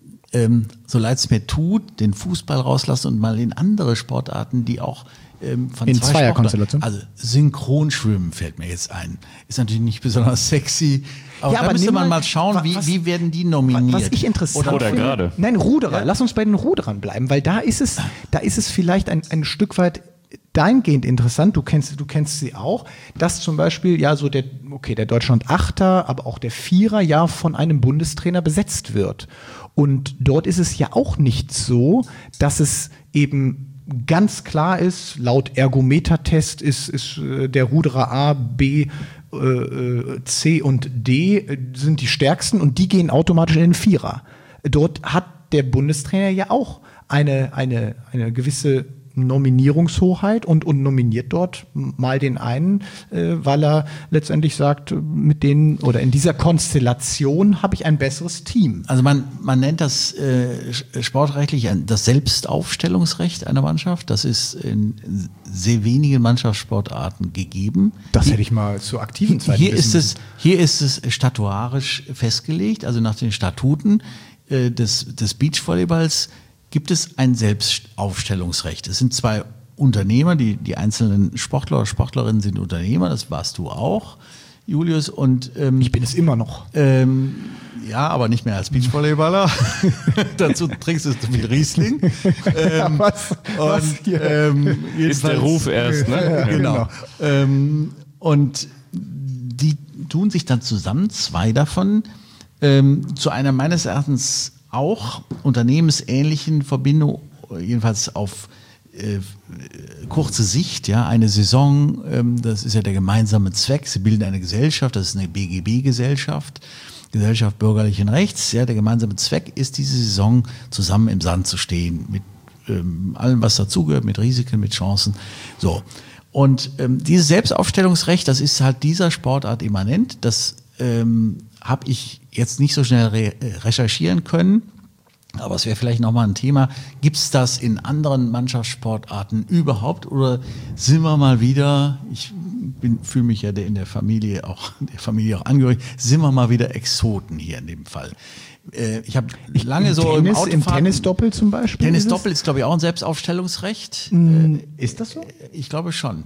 so leid es mir tut, den Fußball rauslassen und mal in andere Sportarten, die auch von in Zweierkonstellation. Also Synchronschwimmen fällt mir jetzt ein. Ist natürlich nicht besonders sexy, aber ja, da aber müsste man mal schauen, wie werden die nominiert. Was ich interessant oder finde, gerade. Nein, Ruderer. Ja. Lass uns bei den Ruderern bleiben, weil da ist es vielleicht ein Stück weit dahingehend interessant, du kennst sie auch, dass zum Beispiel ja so der Deutschland Achter, aber auch der Vierer ja von einem Bundestrainer besetzt wird. Und dort ist es ja auch nicht so, dass es eben ganz klar ist, laut Ergometertest ist der Ruderer A, B, C und D sind die stärksten und die gehen automatisch in den Vierer. Dort hat der Bundestrainer ja auch eine gewisse Nominierungshoheit und nominiert dort mal den einen, weil er letztendlich sagt, mit denen oder in dieser Konstellation habe ich ein besseres Team. Also man nennt das sportrechtlich das Selbstaufstellungsrecht einer Mannschaft. Das ist in sehr wenigen Mannschaftssportarten gegeben. Das hätte ich mal zur aktiven Zeit wissen. Hier ist es statuarisch festgelegt, also nach den Statuten des Beachvolleyballs gibt es ein Selbstaufstellungsrecht. Es sind 2 Unternehmer, die einzelnen Sportler oder Sportlerinnen sind Unternehmer, das warst du auch, Julius. Und ich bin es immer noch. Ja, aber nicht mehr als Beachvolleyballer. Dazu trinkst du zu viel Riesling. Was ist der Ruf erst, ne? Ja, genau. Und die tun sich dann zusammen, 2 davon, zu einer meines Erachtens auch unternehmensähnlichen Verbindung, jedenfalls auf kurze Sicht, ja, eine Saison, das ist ja der gemeinsame Zweck, sie bilden eine Gesellschaft, das ist eine BGB-Gesellschaft, Gesellschaft bürgerlichen Rechts, ja, der gemeinsame Zweck ist, diese Saison zusammen im Sand zu stehen, mit allem, was dazugehört, mit Risiken, mit Chancen, so. Und dieses Selbstaufstellungsrecht, das ist halt dieser Sportart immanent, das habe ich jetzt nicht so schnell recherchieren können, aber es wäre vielleicht nochmal ein Thema. Gibt es das in anderen Mannschaftssportarten überhaupt oder sind wir mal wieder, ich fühle mich ja der Familie auch angehörig, sind wir mal wieder Exoten hier in dem Fall? Ich habe lange so im Autofahren... Im Tennisdoppel zum Beispiel? Tennisdoppel ist, glaube ich, auch ein Selbstaufstellungsrecht. Ist das so? Ich glaube schon.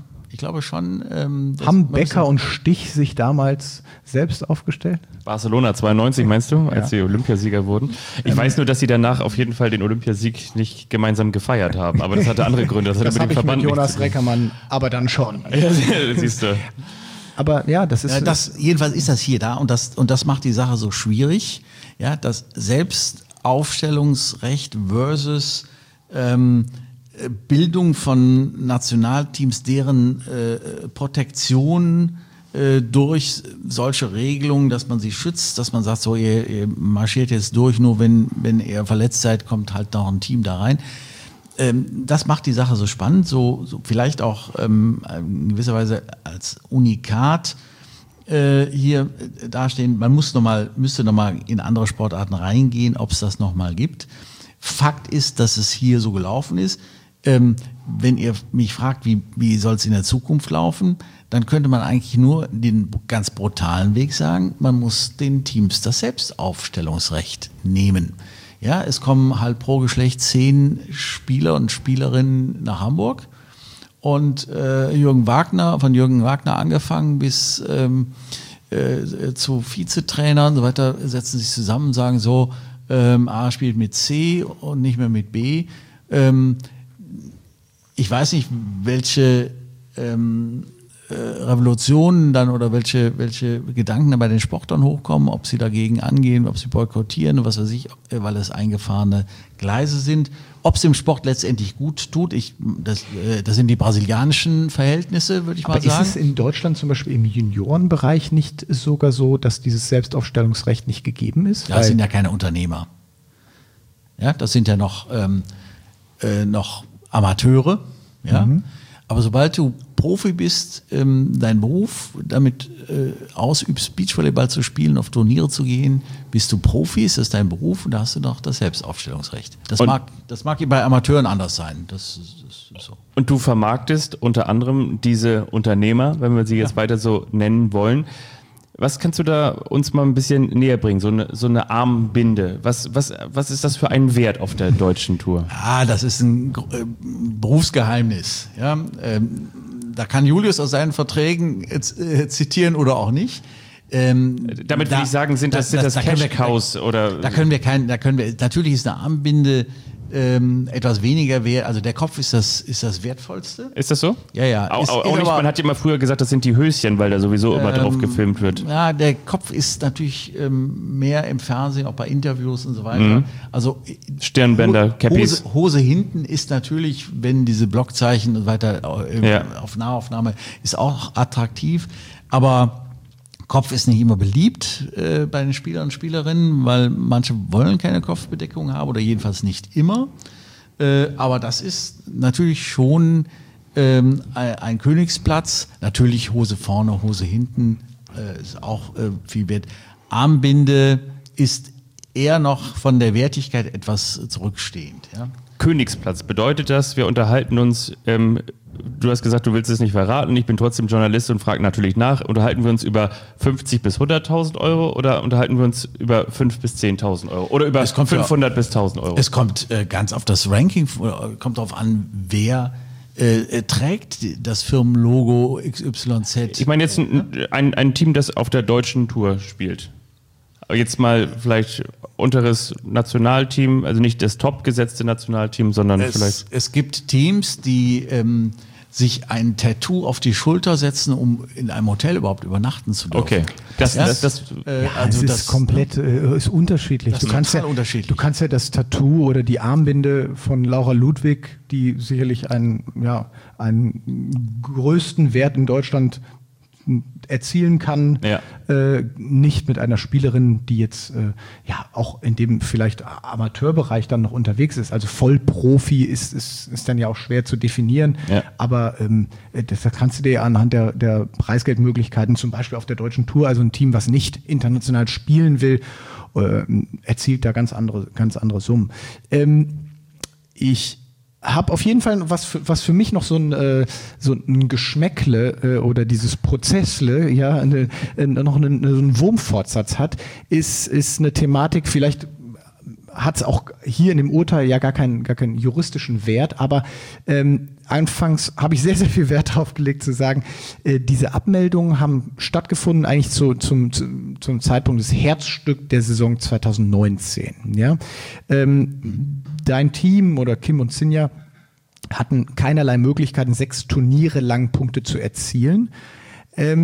Haben Becker und Stich sich damals selbst aufgestellt? Barcelona 92, meinst du, als sie Olympiasieger wurden? Ich weiß nur, dass sie danach auf jeden Fall den Olympiasieg nicht gemeinsam gefeiert haben, aber das hatte andere Gründe. Das hatte mit dem Verband mit Jonas Reckermann, aber dann schon. Ja, siehst du. aber ja, das ist... jedenfalls ist das hier da und das macht die Sache so schwierig, ja, das Selbstaufstellungsrecht versus Bildung von Nationalteams, deren Protektion durch solche Regelungen, dass man sie schützt, dass man sagt, so ihr marschiert jetzt durch, nur wenn ihr verletzt seid, kommt halt noch ein Team da rein. Das macht die Sache so spannend, so vielleicht auch in gewisser Weise als Unikat hier dastehen. Man müsste noch mal in andere Sportarten reingehen, ob es das noch mal gibt. Fakt ist, dass es hier so gelaufen ist. Wenn ihr mich fragt, wie soll es in der Zukunft laufen, dann könnte man eigentlich nur den ganz brutalen Weg sagen, man muss den Teams das Selbstaufstellungsrecht nehmen. Ja, es kommen halt pro Geschlecht 10 Spieler und Spielerinnen nach Hamburg und von Jürgen Wagner angefangen bis zu Vizetrainer und so weiter, setzen sich zusammen und sagen so, A spielt mit C und nicht mehr mit B. Ich weiß nicht, welche Revolutionen dann oder welche Gedanken dann bei den Sportlern hochkommen, ob sie dagegen angehen, ob sie boykottieren, was weiß ich, weil es eingefahrene Gleise sind. Ob es dem Sport letztendlich gut tut, das sind die brasilianischen Verhältnisse, würde ich mal sagen. Aber ist es in Deutschland zum Beispiel im Juniorenbereich nicht sogar so, dass dieses Selbstaufstellungsrecht nicht gegeben ist? Das sind ja keine Unternehmer. Ja, das sind ja noch Amateure. Ja? Aber sobald du Profi bist, deinen Beruf damit ausübst, Beachvolleyball zu spielen, auf Turniere zu gehen, bist du Profi, ist das dein Beruf und da hast du noch das Selbstaufstellungsrecht. Das mag bei Amateuren anders sein. Das ist so. Und du vermarktest unter anderem diese Unternehmer, wenn wir sie jetzt weiter so nennen wollen. Was kannst du da uns mal ein bisschen näher bringen? So eine Armbinde. Was ist das für ein Wert auf der deutschen Tour? Das ist ein Berufsgeheimnis. Ja, da kann Julius aus seinen Verträgen zitieren oder auch nicht. Damit will ich sagen, sind das Cash-Cows oder? Natürlich ist eine Armbinde etwas weniger wert, also der Kopf ist das Wertvollste. Ist das so? Ja. Man hat ja immer früher gesagt, das sind die Höschen, weil da sowieso immer drauf gefilmt wird. Ja, der Kopf ist natürlich mehr im Fernsehen, auch bei Interviews und so weiter. Also Stirnbänder, Cappies. Hose hinten ist natürlich, wenn diese Blockzeichen und so weiter auf Nahaufnahme, ist auch attraktiv, aber Kopf ist nicht immer beliebt bei den Spielern und Spielerinnen, weil manche wollen keine Kopfbedeckung haben oder jedenfalls nicht immer. Aber das ist natürlich schon ein Königsplatz. Natürlich Hose vorne, Hose hinten ist auch viel wert. Armbinde ist eher noch von der Wertigkeit etwas zurückstehend. Ja? Königsplatz, bedeutet das, wir unterhalten uns, du hast gesagt, du willst es nicht verraten, ich bin trotzdem Journalist und frage natürlich nach, unterhalten wir uns über 50.000 bis 100.000 Euro oder unterhalten wir uns über 5.000 bis 10.000 Euro oder über 500 bis 1.000 Euro? Es kommt ganz auf das Ranking, kommt darauf an, wer trägt das Firmenlogo XYZ. Ich meine jetzt ein Team, das auf der deutschen Tour spielt. Jetzt mal vielleicht unteres Nationalteam, also nicht das topgesetzte Nationalteam, sondern vielleicht... Es gibt Teams, die sich ein Tattoo auf die Schulter setzen, um in einem Hotel überhaupt übernachten zu dürfen. Okay. Es ist komplett ist unterschiedlich. Das ist total unterschiedlich. Du kannst ja das Tattoo oder die Armbinde von Laura Ludwig, die sicherlich einen größten Wert in Deutschland erzielen kann, nicht mit einer Spielerin, die jetzt auch in dem vielleicht Amateurbereich dann noch unterwegs ist. Also Vollprofi ist dann ja auch schwer zu definieren, aber das kannst du dir anhand der Preisgeldmöglichkeiten, zum Beispiel auf der deutschen Tour, also ein Team, was nicht international spielen will, erzielt da ganz andere Summen. Ich habe auf jeden Fall was für mich noch so ein Geschmäckle oder dieses Prozessle, noch einen Wurmfortsatz hat, ist eine Thematik, vielleicht hat es auch hier in dem Urteil ja gar keinen juristischen Wert, aber anfangs habe ich sehr, sehr viel Wert darauf gelegt zu sagen, diese Abmeldungen haben stattgefunden eigentlich zum Zeitpunkt des Herzstück der Saison 2019. Ja? Dein Team oder Kim und Sinja hatten keinerlei Möglichkeiten, 6 Turniere lang Punkte zu erzielen.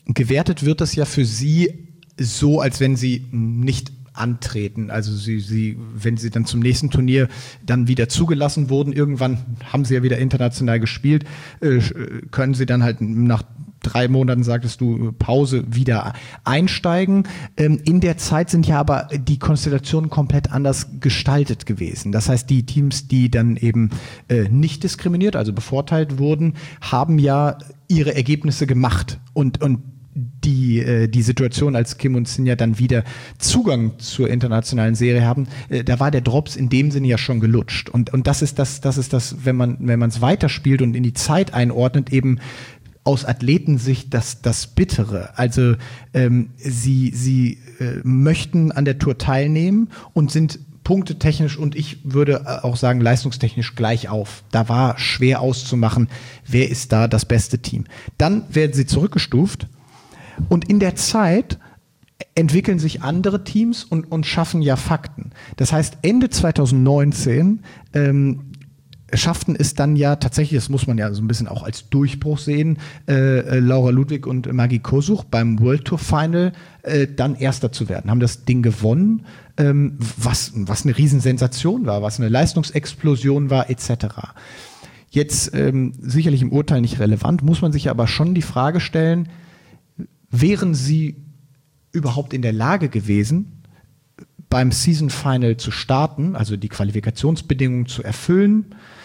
gewertet wird das ja für sie so, als wenn sie nicht antreten. Also wenn sie dann zum nächsten Turnier dann wieder zugelassen wurden, irgendwann haben sie ja wieder international gespielt, können sie dann halt nach 3 Monaten, sagtest du, Pause wieder einsteigen. In der Zeit sind ja aber die Konstellationen komplett anders gestaltet gewesen. Das heißt, die Teams, die dann eben nicht diskriminiert, also bevorteilt wurden, haben ja ihre Ergebnisse gemacht und die Situation, als Kim und Sinja dann wieder Zugang zur internationalen Serie haben, da war der Drops in dem Sinne ja schon gelutscht. Und das ist das, wenn man es weiterspielt und in die Zeit einordnet, eben aus Athletensicht das Bittere. Also sie möchten an der Tour teilnehmen und sind punktetechnisch und ich würde auch sagen leistungstechnisch gleich auf. Da war schwer auszumachen, wer ist da das beste Team. Dann werden sie zurückgestuft und in der Zeit entwickeln sich andere Teams und schaffen ja Fakten. Das heißt, Ende 2019 schafften es dann ja tatsächlich, das muss man ja so ein bisschen auch als Durchbruch sehen, Laura Ludwig und Maggie Kosuch beim World Tour Final dann Erster zu werden, haben das Ding gewonnen, was eine Riesensensation war, was eine Leistungsexplosion war, etc. Jetzt sicherlich im Urteil nicht relevant, muss man sich aber schon die Frage stellen, wären sie überhaupt in der Lage gewesen, beim Season Final zu starten, also die Qualifikationsbedingungen zu erfüllen,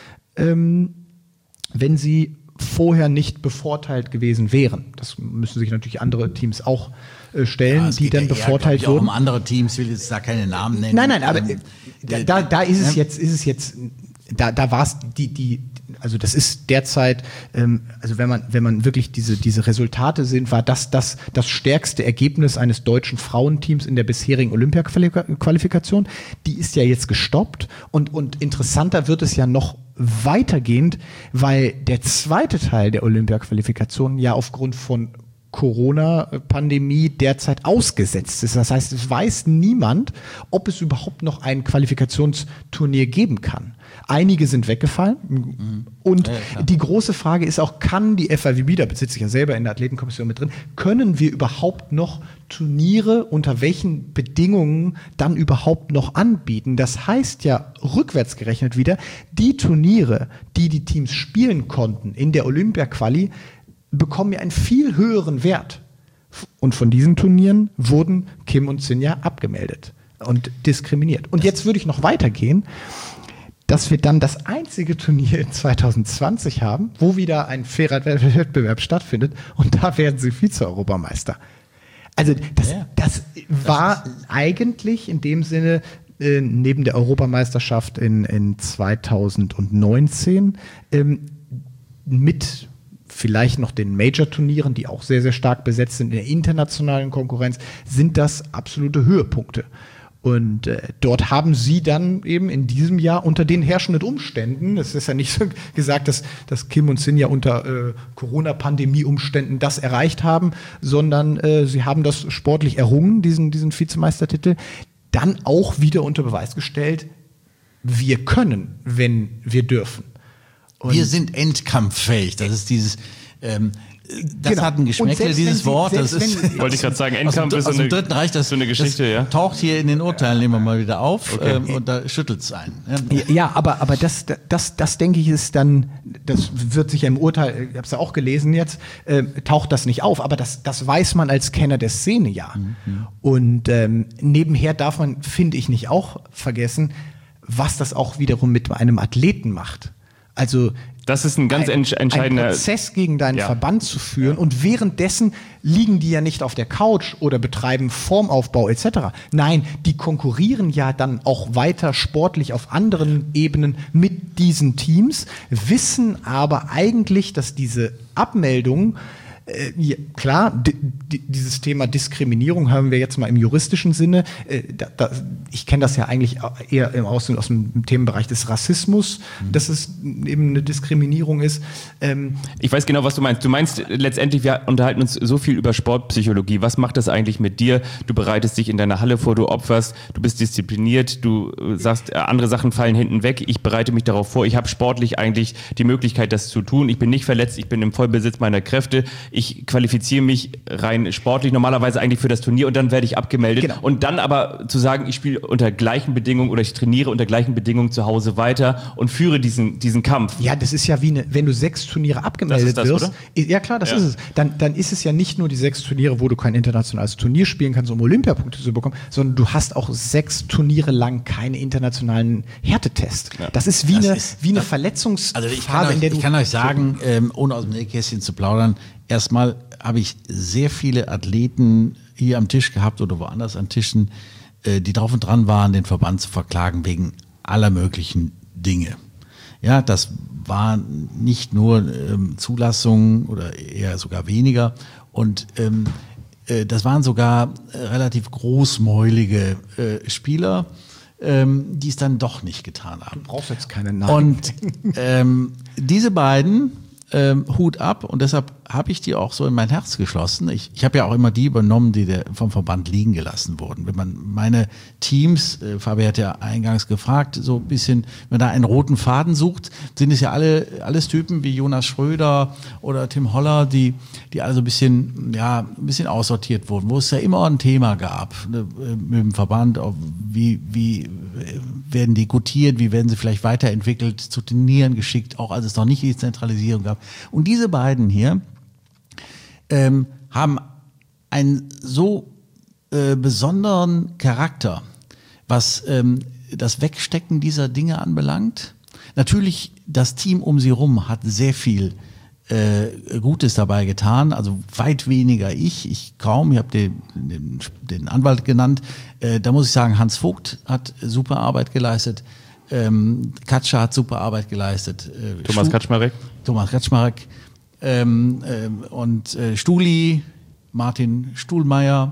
wenn sie vorher nicht bevorteilt gewesen wären. Das müssen sich natürlich andere Teams auch stellen, die dann bevorteilt wurden. Auch um andere Teams, will jetzt da keine Namen nennen. Nein, aber da ist es jetzt, da war es also das ist derzeit, also wenn man wirklich diese Resultate sehen, war das stärkste Ergebnis eines deutschen Frauenteams in der bisherigen Olympia-Qualifikation. Die ist ja jetzt gestoppt und interessanter wird es ja noch weitergehend, weil der zweite Teil der Olympia-Qualifikation ja aufgrund von Corona-Pandemie derzeit ausgesetzt ist. Das heißt, es weiß niemand, ob es überhaupt noch ein Qualifikationsturnier geben kann. Einige sind weggefallen und die große Frage ist auch, kann die FIVB, da sitze ich ja selber in der Athletenkommission mit drin, können wir überhaupt noch Turniere unter welchen Bedingungen dann überhaupt noch anbieten? Das heißt ja rückwärts gerechnet wieder, die Turniere, die Teams spielen konnten in der Olympia-Quali, bekommen ja einen viel höheren Wert. Und von diesen Turnieren wurden Kim und Sinja abgemeldet und diskriminiert. Und jetzt würde ich noch weitergehen, dass wir dann das einzige Turnier in 2020 haben, wo wieder ein fairer Wettbewerb stattfindet und da werden sie Vize-Europameister. Also das war eigentlich in dem Sinne neben der Europameisterschaft in 2019 mit vielleicht noch den Major-Turnieren, die auch sehr, sehr stark besetzt sind in der internationalen Konkurrenz, sind das absolute Höhepunkte. Und dort haben sie dann eben in diesem Jahr unter den herrschenden Umständen, es ist ja nicht so gesagt, dass Kim und Sinja unter Corona-Pandemie-Umständen das erreicht haben, sondern sie haben das sportlich errungen, diesen Vizemeistertitel, dann auch wieder unter Beweis gestellt, wir können, wenn wir dürfen. Und wir sind endkampffähig, das ist dieses... Das hat ein Geschmäckle, dieses Wort. Wollte ich gerade sagen, Endkampf ist aus dem Dritten Reich, so eine Geschichte, das ja. Taucht hier in den Urteilen immer mal wieder auf, und da schüttelt es einen. Ja, aber das denke ich ist dann, das wird sich ja im Urteil, ich habe es ja auch gelesen jetzt, taucht das nicht auf, aber das weiß man als Kenner der Szene ja. Und nebenher darf man, finde ich, nicht auch vergessen, was das auch wiederum mit einem Athleten macht. Also das ist ein ganz entscheidender Prozess gegen deinen Verband zu führen und währenddessen liegen die ja nicht auf der Couch oder betreiben Formaufbau etc. Nein, die konkurrieren ja dann auch weiter sportlich auf anderen Ebenen mit diesen Teams, wissen aber eigentlich, dass diese Abmeldung klar, dieses Thema Diskriminierung haben wir jetzt mal im juristischen Sinne. Ich kenne das ja eigentlich eher aus dem Themenbereich des Rassismus, dass es eben eine Diskriminierung ist. Ich weiß genau, was du meinst. Du meinst letztendlich, wir unterhalten uns so viel über Sportpsychologie. Was macht das eigentlich mit dir? Du bereitest dich in deiner Halle vor, du opferst, du bist diszipliniert, du sagst, andere Sachen fallen hinten weg. Ich bereite mich darauf vor. Ich habe sportlich eigentlich die Möglichkeit, das zu tun. Ich bin nicht verletzt, ich bin im Vollbesitz meiner Kräfte. ich qualifiziere mich rein sportlich normalerweise eigentlich für das Turnier und dann werde ich abgemeldet. Genau. Und dann aber zu sagen, ich spiele unter gleichen Bedingungen oder ich trainiere unter gleichen Bedingungen zu Hause weiter und führe diesen Kampf. Ja, das ist ja wie wenn du 6 Turniere abgemeldet das, wirst. oder? Ja klar, das ist es. Dann ist es ja nicht nur die 6 Turniere, wo du kein internationales Turnier spielen kannst, um Olympiapunkte zu bekommen, sondern du hast auch 6 Turniere lang keine internationalen Härtetests. Ja. Das ist wie eine Verletzungsphase, in der du... Ich kann euch sagen, ohne aus dem Nähkästchen zu plaudern, erstmal habe ich sehr viele Athleten hier am Tisch gehabt oder woanders an Tischen, die drauf und dran waren, den Verband zu verklagen wegen aller möglichen Dinge. Ja, das war nicht nur Zulassung oder eher sogar weniger. Und das waren sogar relativ großmäulige Spieler, die es dann doch nicht getan haben. Du brauchst jetzt keine Namen. Und diese beiden, Hut ab, und deshalb habe ich die auch so in mein Herz geschlossen. Ich habe ja auch immer die übernommen, die vom Verband liegen gelassen wurden. Wenn man meine Teams, Fabi hat ja eingangs gefragt, so ein bisschen, wenn man da einen roten Faden sucht, sind es ja alles Typen wie Jonas Schröder oder Tim Holler, die alle so ein bisschen aussortiert wurden, wo es ja immer ein Thema gab, ne, mit dem Verband, wie werden die gutiert, wie werden sie vielleicht weiterentwickelt, zu Turnieren geschickt, auch als es noch nicht die Zentralisierung gab. Und diese beiden hier haben einen so besonderen Charakter, was das Wegstecken dieser Dinge anbelangt. Natürlich, das Team um sie rum hat sehr viel Gutes dabei getan, also weit weniger ich kaum, ich habe den Anwalt genannt, da muss ich sagen, Hans Vogt hat super Arbeit geleistet, Katscher hat super Arbeit geleistet, Thomas Kaczmarek und Stuli, Martin Stuhlmann,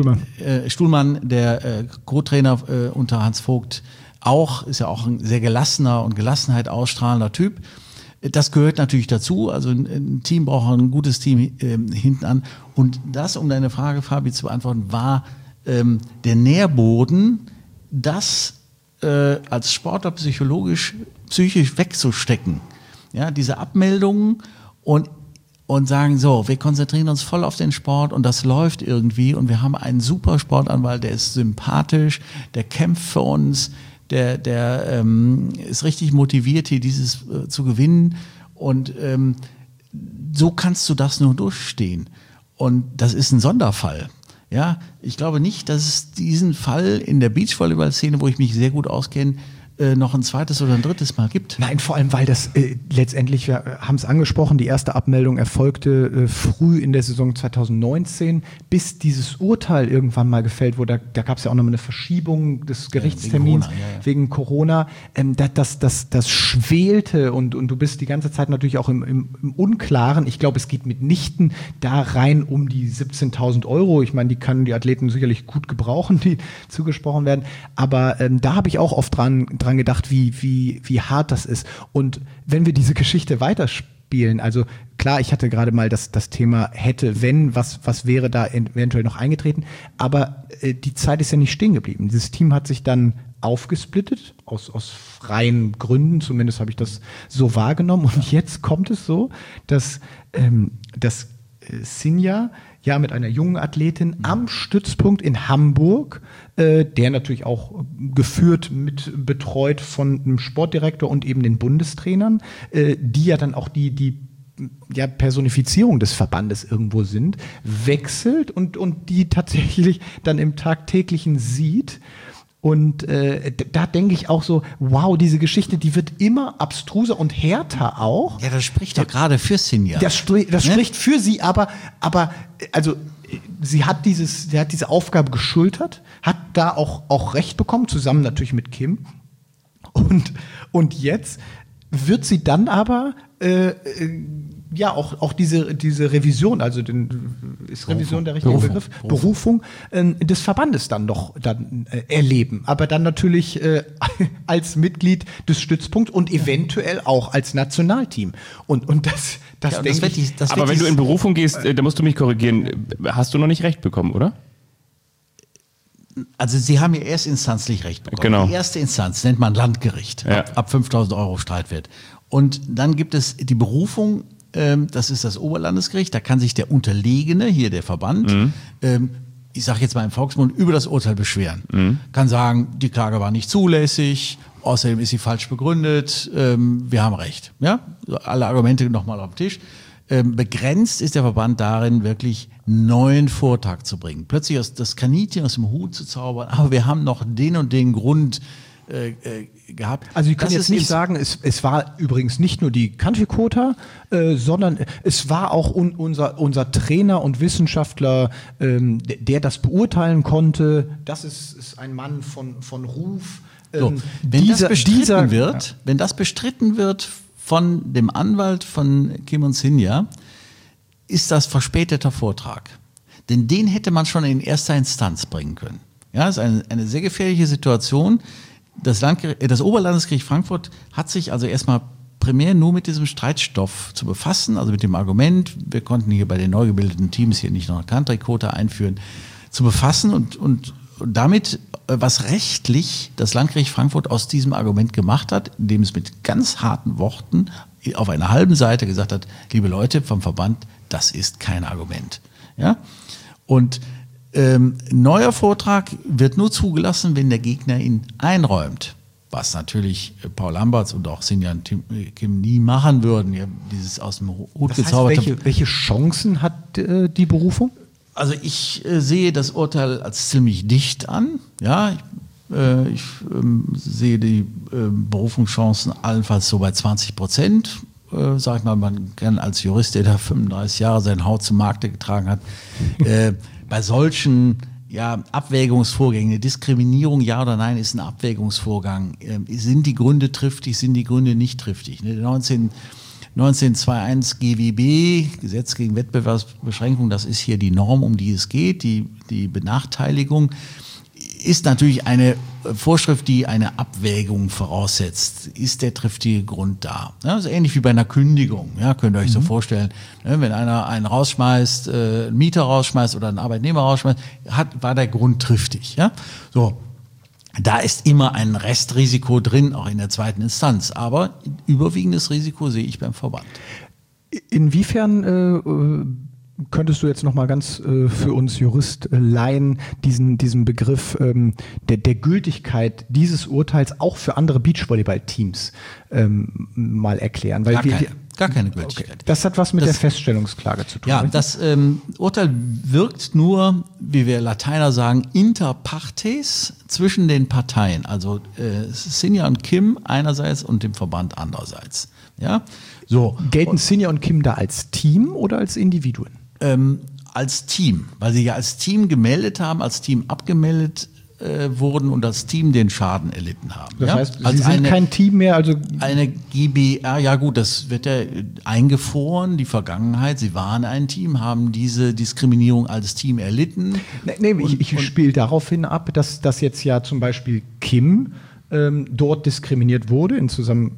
der Co-Trainer unter Hans Vogt ist ja auch ein sehr gelassener und Gelassenheit ausstrahlender Typ. Das gehört natürlich dazu, also ein Team braucht ein gutes Team hinten an. Und das, um deine Frage, Fabi, zu beantworten, war der Nährboden, das als Sportler psychisch wegzustecken. Ja, diese Abmeldungen und sagen, so, wir konzentrieren uns voll auf den Sport und das läuft irgendwie und wir haben einen super Sportanwalt, der ist sympathisch, der kämpft für uns, der ist richtig motiviert, hier dieses zu gewinnen und so kannst du das nur durchstehen. Und das ist ein Sonderfall. Ja, ich glaube nicht, dass es diesen Fall in der Beachvolleyball-Szene, wo ich mich sehr gut auskenne, noch ein zweites oder ein drittes Mal gibt. Nein, vor allem, weil das letztendlich, wir haben es angesprochen, die erste Abmeldung erfolgte früh in der Saison 2019, bis dieses Urteil irgendwann mal gefällt wurde. Da gab es ja auch noch mal eine Verschiebung des Gerichtstermins wegen Corona. Das schwelte und du bist die ganze Zeit natürlich auch im Unklaren. Ich glaube, es geht mitnichten da rein um die 17.000 Euro. Ich meine, die können die Athleten sicherlich gut gebrauchen, die zugesprochen werden. Aber da habe ich auch oft dran gedacht, wie hart das ist. Und wenn wir diese Geschichte weiterspielen, also klar, ich hatte gerade mal das Thema hätte, wenn, was wäre da eventuell noch eingetreten, aber die Zeit ist ja nicht stehen geblieben. Dieses Team hat sich dann aufgesplittet, aus freien Gründen, zumindest habe ich das so wahrgenommen. Und jetzt kommt es so, dass Sinja mit einer jungen Athletin am Stützpunkt in Hamburg, der natürlich auch betreut von einem Sportdirektor und eben den Bundestrainern, die ja dann auch die Personifizierung des Verbandes irgendwo sind, wechselt und die tatsächlich dann im Tagtäglichen sieht. Und da denke ich auch so, wow, diese Geschichte, die wird immer abstruser und härter auch. Ja, das spricht doch gerade für Sinja. Das spricht für sie, aber also sie hat diese Aufgabe geschultert, hat da auch Recht bekommen, zusammen natürlich mit Kim. Und jetzt wird sie dann aber auch diese Revision, also ist Revision der richtige Begriff? Berufung des Verbandes dann erleben. Aber dann natürlich als Mitglied des Stützpunkts und eventuell auch als Nationalteam. Und das denke ich. Aber wenn du in Berufung gehst, da musst du mich korrigieren, hast du noch nicht Recht bekommen, oder? Also sie haben ja erstinstanzlich Recht bekommen. Genau. Die erste Instanz nennt man Landgericht, ab 5.000 Euro Streitwert. Und dann gibt es die Berufung, das ist das Oberlandesgericht, da kann sich der Unterlegene, hier der Verband, ich sage jetzt mal im Volksmund, über das Urteil beschweren. Kann sagen, die Klage war nicht zulässig, außerdem ist sie falsch begründet, wir haben Recht. Ja? Alle Argumente nochmal auf den Tisch. Begrenzt ist der Verband darin, wirklich neuen Vortrag zu bringen. Plötzlich das Kaninchen aus dem Hut zu zaubern, aber wir haben noch den und den Grund gehabt. Also ich kann jetzt nicht sagen, es war übrigens nicht nur die Country-Quota, sondern es war auch unser Trainer und Wissenschaftler, der das beurteilen konnte. Das ist ein Mann von Ruf. So, wenn das bestritten wird von dem Anwalt von Kim und Sinja, ist das verspäteter Vortrag. Denn den hätte man schon in erster Instanz bringen können. Ja, das ist eine sehr gefährliche Situation. Das Oberlandesgericht Frankfurt hat sich also erstmal primär nur mit diesem Streitstoff zu befassen, also mit dem Argument, wir konnten hier bei den neu gebildeten Teams hier nicht noch eine Country-Quota einführen, zu befassen und damit, was rechtlich das Landgericht Frankfurt aus diesem Argument gemacht hat, indem es mit ganz harten Worten auf einer halben Seite gesagt hat, liebe Leute vom Verband, das ist kein Argument. Ja? Und neuer Vortrag wird nur zugelassen, wenn der Gegner ihn einräumt. Was natürlich Paul Lamberts und auch Sinja und Kim nie machen würden. Ja, dieses aus dem Hut gezaubert. Welche Chancen hat die Berufung? Also ich sehe das Urteil als ziemlich dicht an. Ja, ich sehe die Berufungschancen allenfalls so bei 20%. Sag ich mal, man kann als Jurist, der da 35 Jahre seine Haut zum Markte getragen hat, bei solchen Abwägungsvorgängen, eine Diskriminierung, ja oder nein, ist ein Abwägungsvorgang. Sind die Gründe triftig, sind die Gründe nicht triftig? 1921 GWB, Gesetz gegen Wettbewerbsbeschränkung, das ist hier die Norm, um die es geht. Die Benachteiligung ist natürlich eine Vorschrift, die eine Abwägung voraussetzt. Ist der triftige Grund da? Ja, das ist ähnlich wie bei einer Kündigung. Ja, könnt ihr euch so vorstellen, wenn einer einen rausschmeißt, einen Mieter rausschmeißt oder einen Arbeitnehmer rausschmeißt, war der Grund triftig. Ja? So, da ist immer ein Restrisiko drin, auch in der zweiten Instanz. Aber überwiegendes Risiko sehe ich beim Verband. Inwiefern könntest du jetzt noch mal ganz für uns Jurist-Laien diesen Begriff der Gültigkeit dieses Urteils auch für andere Beachvolleyball-Teams mal erklären? Weil gar keine Gültigkeit. Okay. Das hat was mit der Feststellungsklage zu tun. Ja, das Urteil wirkt nur, wie wir Lateiner sagen, inter partes, zwischen den Parteien. Also Sinja und Kim einerseits und dem Verband andererseits. Ja? So. Gelten Sinja und Kim da als Team oder als Individuen? Als Team, weil sie ja als Team gemeldet haben, als Team abgemeldet wurden und als Team den Schaden erlitten haben. Das heißt, sie sind kein Team mehr, also eine GbR, ja gut, das wird ja eingefroren, die Vergangenheit, sie waren ein Team, haben diese Diskriminierung als Team erlitten. Ich spiele darauf hin ab, dass jetzt ja zum Beispiel Kim dort diskriminiert wurde im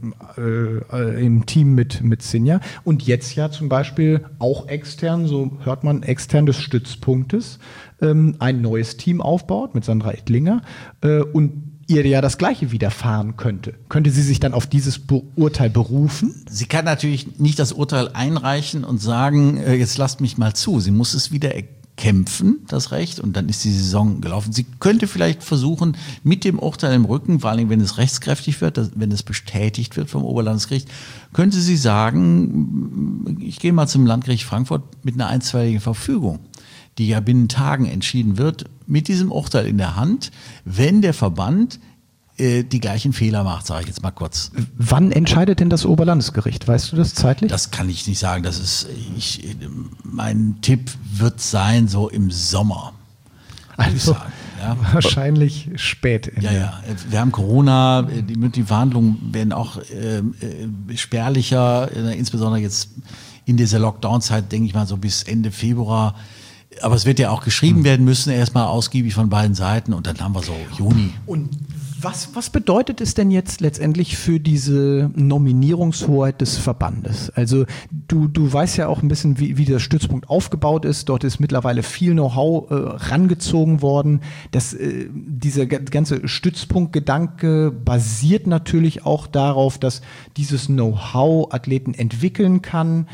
Team mit Sinja und jetzt ja zum Beispiel auch extern, so hört man, extern des Stützpunktes ein neues Team aufbaut mit Sandra Ettlinger und ihr ja das Gleiche widerfahren könnte. Könnte sie sich dann auf dieses Urteil berufen? Sie kann natürlich nicht das Urteil einreichen und sagen, jetzt lasst mich mal zu. Sie muss es wieder kämpfen, das Recht, und dann ist die Saison gelaufen. Sie könnte vielleicht versuchen, mit dem Urteil im Rücken, vor allem wenn es rechtskräftig wird, wenn es bestätigt wird vom Oberlandesgericht, könnte sie sagen, ich gehe mal zum Landgericht Frankfurt mit einer einstweiligen Verfügung, die ja binnen Tagen entschieden wird, mit diesem Urteil in der Hand, wenn der Verband die gleichen Fehler macht, sage ich jetzt mal kurz. Wann entscheidet denn das Oberlandesgericht? Weißt du das zeitlich? Das kann ich nicht sagen. Mein Tipp wird sein, so im Sommer. Also sagen, ja. Wahrscheinlich spät. Ja. Wir haben Corona, die Verhandlungen werden auch spärlicher, insbesondere jetzt in dieser Lockdown-Zeit, denke ich mal, so bis Ende Februar. Aber es wird ja auch geschrieben werden müssen, erstmal ausgiebig von beiden Seiten, und dann haben wir so Juni. Und Was bedeutet es denn jetzt letztendlich für diese Nominierungshoheit des Verbandes? Also du weißt ja auch ein bisschen, wie der Stützpunkt aufgebaut ist. Dort ist mittlerweile viel Know-how rangezogen worden. Dieser ganze Stützpunktgedanke basiert natürlich auch darauf, dass dieses Know-how Athleten entwickeln kann.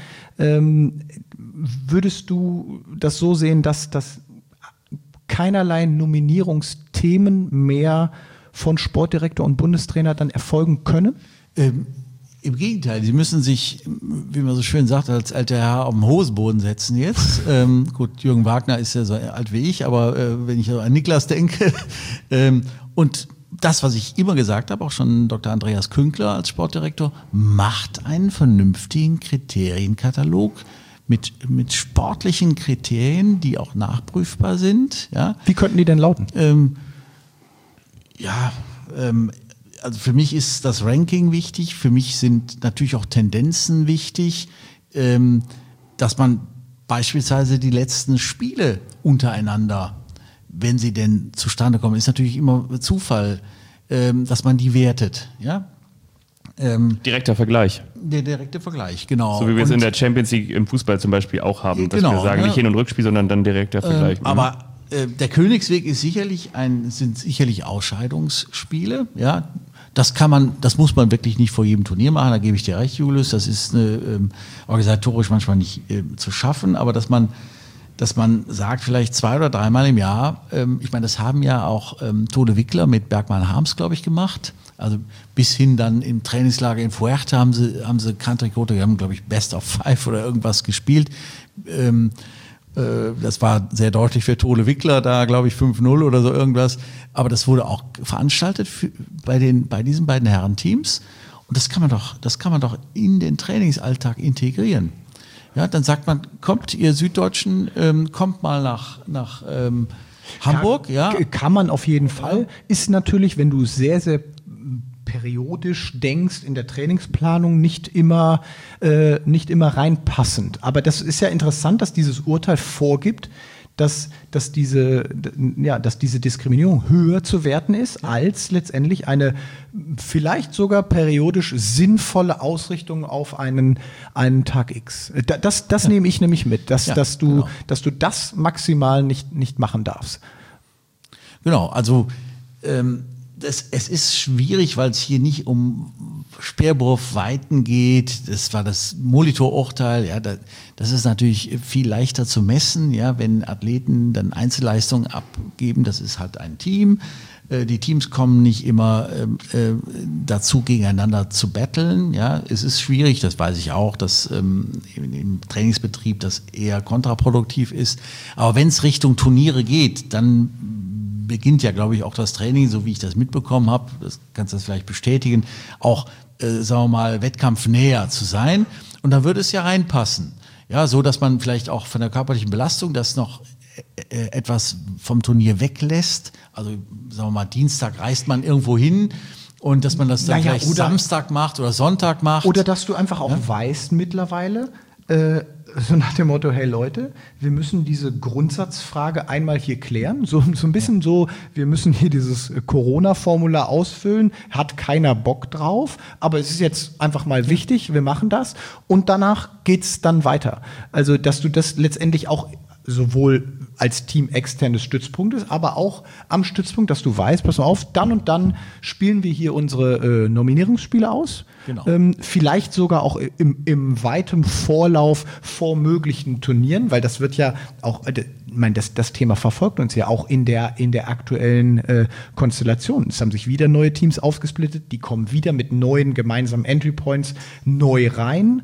Würdest du das so sehen, dass keinerlei Nominierungsthemen mehr von Sportdirektor und Bundestrainer dann erfolgen können? Im Gegenteil, sie müssen sich, wie man so schön sagt, als alter Herr auf den Hosenboden setzen jetzt. Gut, Jürgen Wagner ist ja so alt wie ich, aber wenn ich an Niklas denke und das, was ich immer gesagt habe, auch schon Dr. Andreas Künkler als Sportdirektor, macht einen vernünftigen Kriterienkatalog mit sportlichen Kriterien, die auch nachprüfbar sind. Ja. Wie könnten die denn lauten? Also für mich ist das Ranking wichtig, für mich sind natürlich auch Tendenzen wichtig, dass man beispielsweise die letzten Spiele untereinander, wenn sie denn zustande kommen, ist natürlich immer Zufall, dass man die wertet. Ja? Direkter Vergleich. Der direkte Vergleich, genau. So wie wir es in der Champions League im Fußball zum Beispiel auch haben, dass genau, wir sagen, nicht Hin- und Rückspiel, sondern dann direkter Vergleich. Aber der Königsweg ist sind sicherlich Ausscheidungsspiele, ja. Das muss man wirklich nicht vor jedem Turnier machen, da gebe ich dir recht, Julius. Das ist organisatorisch manchmal nicht zu schaffen, aber dass man sagt, vielleicht 2 oder 3 Mal im Jahr, ich meine, das haben ja auch Tode Wickler mit Bergmann Harms, glaube ich, gemacht. Also bis hin dann im Trainingslager in Fuerte haben sie Country-Quote, die haben, glaube ich, Best of 5 oder irgendwas gespielt. Das war sehr deutlich für Tode Wickler, da glaube ich 5-0 oder so irgendwas. Aber das wurde auch veranstaltet bei diesen beiden Herrenteams. Und das kann man doch in den Trainingsalltag integrieren. Ja, dann sagt man, kommt ihr Süddeutschen, kommt mal nach Hamburg. Kann man auf jeden Fall. Ist natürlich, wenn du sehr, sehr periodisch denkst, in der Trainingsplanung nicht immer reinpassend. Aber das ist ja interessant, dass dieses Urteil vorgibt, dass diese Diskriminierung höher zu werten ist, als letztendlich eine vielleicht sogar periodisch sinnvolle Ausrichtung auf einen Tag X. Das nehme ich nämlich mit, dass du das maximal nicht machen darfst. Genau, also es ist schwierig, weil es hier nicht um Speerwurfweiten geht. Das war das Molitor-Urteil. Ja, das ist natürlich viel leichter zu messen, ja, wenn Athleten dann Einzelleistungen abgeben. Das ist halt ein Team. Die Teams kommen nicht immer dazu, gegeneinander zu battlen. Ja, es ist schwierig, das weiß ich auch, dass im Trainingsbetrieb das eher kontraproduktiv ist. Aber wenn es Richtung Turniere geht, dann beginnt ja, glaube ich, auch das Training, so wie ich das mitbekommen habe, das kannst du das vielleicht bestätigen, auch, sagen wir mal, wettkampfnäher zu sein. Und da würde es ja reinpassen. Ja, so, dass man vielleicht auch von der körperlichen Belastung das noch etwas vom Turnier weglässt. Also, sagen wir mal, Dienstag reist man irgendwo hin und dass man das dann vielleicht Samstag macht oder Sonntag macht. Oder dass du einfach auch weißt mittlerweile, so nach dem Motto, hey Leute, wir müssen diese Grundsatzfrage einmal hier klären, so ein bisschen so, wir müssen hier dieses Corona-Formular ausfüllen, hat keiner Bock drauf, aber es ist jetzt einfach mal wichtig, wir machen das und danach geht's dann weiter. Also, dass du das letztendlich auch sowohl als Team externes Stützpunktes, aber auch am Stützpunkt, dass du weißt, pass mal auf, dann und dann spielen wir hier unsere Nominierungsspiele aus. Genau. Vielleicht sogar auch im weitem Vorlauf vor möglichen Turnieren, weil das wird ja auch, ich meine, das Thema verfolgt uns ja auch in der aktuellen Konstellation. Es haben sich wieder neue Teams aufgesplittet, die kommen wieder mit neuen gemeinsamen Entry Points neu rein.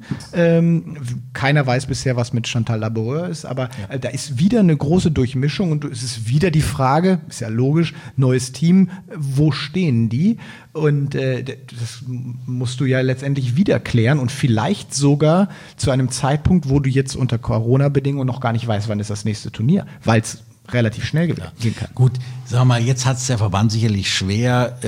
Keiner weiß bisher, was mit Chantal Laboureur ist, aber da ist wieder eine große Durchmischung und es ist wieder die Frage, ist ja logisch, neues Team, wo stehen die? Und das musst du ja letztendlich wieder klären und vielleicht sogar zu einem Zeitpunkt, wo du jetzt unter Corona-Bedingungen noch gar nicht weißt, wann ist das nächste Turnier, weil es relativ schnell gehen kann. Gut, sagen wir mal, jetzt hat es der Verband sicherlich schwer,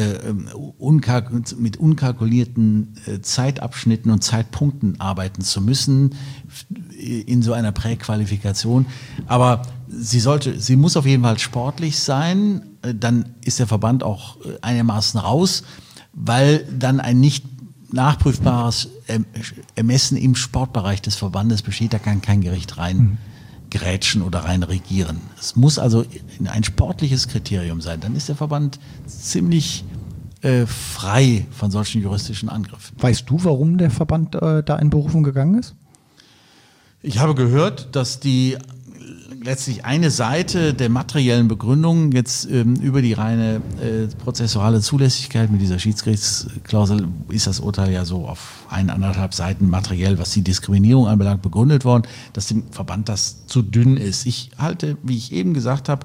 mit unkalkulierten Zeitabschnitten und Zeitpunkten arbeiten zu müssen in so einer Präqualifikation. Aber sie muss auf jeden Fall sportlich sein dann ist der Verband auch einigermaßen raus, weil dann ein nicht nachprüfbares Ermessen im Sportbereich des Verbandes besteht. Da kann kein Gericht rein grätschen oder rein regieren. Es muss also ein sportliches Kriterium sein. Dann ist der Verband ziemlich frei von solchen juristischen Angriffen. Weißt du, warum der Verband da in Berufung gegangen ist? Ich habe gehört, dass die letztlich eine Seite der materiellen Begründung jetzt über die reine prozessuale Zulässigkeit mit dieser Schiedsgerichtsklausel ist das Urteil ja so auf 1,5 Seiten materiell, was die Diskriminierung anbelangt, begründet worden, dass dem Verband das zu dünn ist. Ich halte, wie ich eben gesagt habe,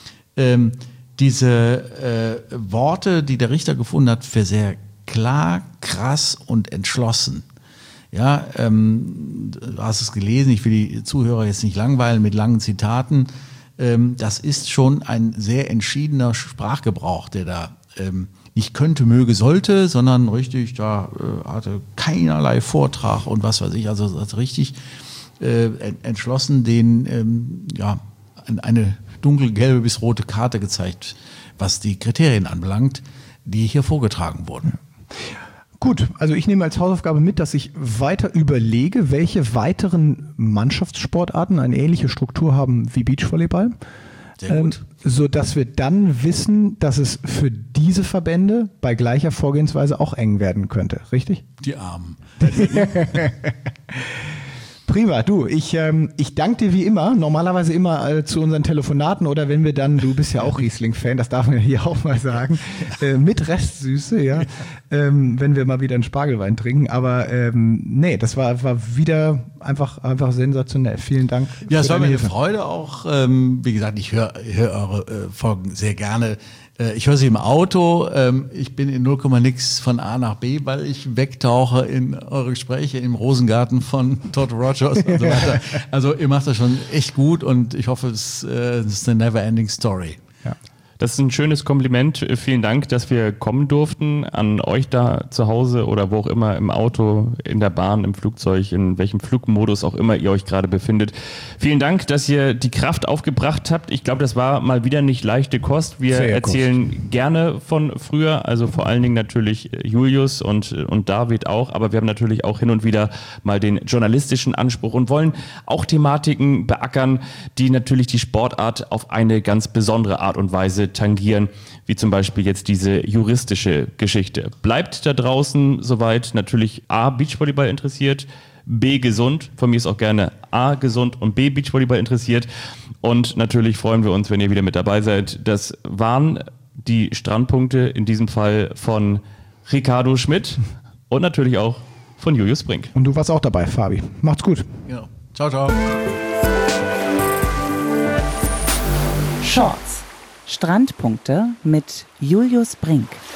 diese Worte, die der Richter gefunden hat, für sehr klar, krass und entschlossen. Ja, du hast es gelesen, ich will die Zuhörer jetzt nicht langweilen mit langen Zitaten. Das ist schon ein sehr entschiedener Sprachgebrauch, der da nicht könnte, möge, sollte, sondern richtig, da hatte keinerlei Vortrag und was weiß ich, also richtig entschlossen den, eine dunkelgelbe bis rote Karte gezeigt, was die Kriterien anbelangt, die hier vorgetragen wurden. Gut, also ich nehme als Hausaufgabe mit, dass ich weiter überlege, welche weiteren Mannschaftssportarten eine ähnliche Struktur haben wie Beachvolleyball. Sehr gut. Sodass wir dann wissen, dass es für diese Verbände bei gleicher Vorgehensweise auch eng werden könnte. Richtig? Die Armen. Prima, du, ich danke dir wie immer, normalerweise immer zu unseren Telefonaten oder wenn wir dann, du bist ja auch Riesling-Fan, das darf man ja hier auch mal sagen, mit Restsüße, ja, wenn wir mal wieder einen Spargelwein trinken, aber nee, das war wieder einfach sensationell. Vielen Dank. Ja, es war mir eine Freude auch, wie gesagt, ich höre eure Folgen sehr gerne. Ich höre sie im Auto, ich bin in 0,nix von A nach B, weil ich wegtauche in eure Gespräche im Rosengarten von Todd Rogers und so weiter. Also ihr macht das schon echt gut und ich hoffe, es ist eine never-ending Story. Ja. Das ist ein schönes Kompliment. Vielen Dank, dass wir kommen durften an euch da zu Hause oder wo auch immer, im Auto, in der Bahn, im Flugzeug, in welchem Flugmodus auch immer ihr euch gerade befindet. Vielen Dank, dass ihr die Kraft aufgebracht habt. Ich glaube, das war mal wieder nicht leichte Kost. Wir erzählen gerne von früher, also vor allen Dingen natürlich Julius und David auch, aber wir haben natürlich auch hin und wieder mal den journalistischen Anspruch und wollen auch Thematiken beackern, die natürlich die Sportart auf eine ganz besondere Art und Weise tangieren, wie zum Beispiel jetzt diese juristische Geschichte. Bleibt da draußen soweit natürlich A, Beachvolleyball interessiert, B, gesund, von mir ist auch gerne A, gesund und B, Beachvolleyball interessiert und natürlich freuen wir uns, wenn ihr wieder mit dabei seid. Das waren die Strandpunkte, in diesem Fall von Ricardo Schmidt und natürlich auch von Julius Brink. Und du warst auch dabei, Fabi. Macht's gut. Genau. Ciao, ciao. Shorts. Strandpunkte mit Julius Brink.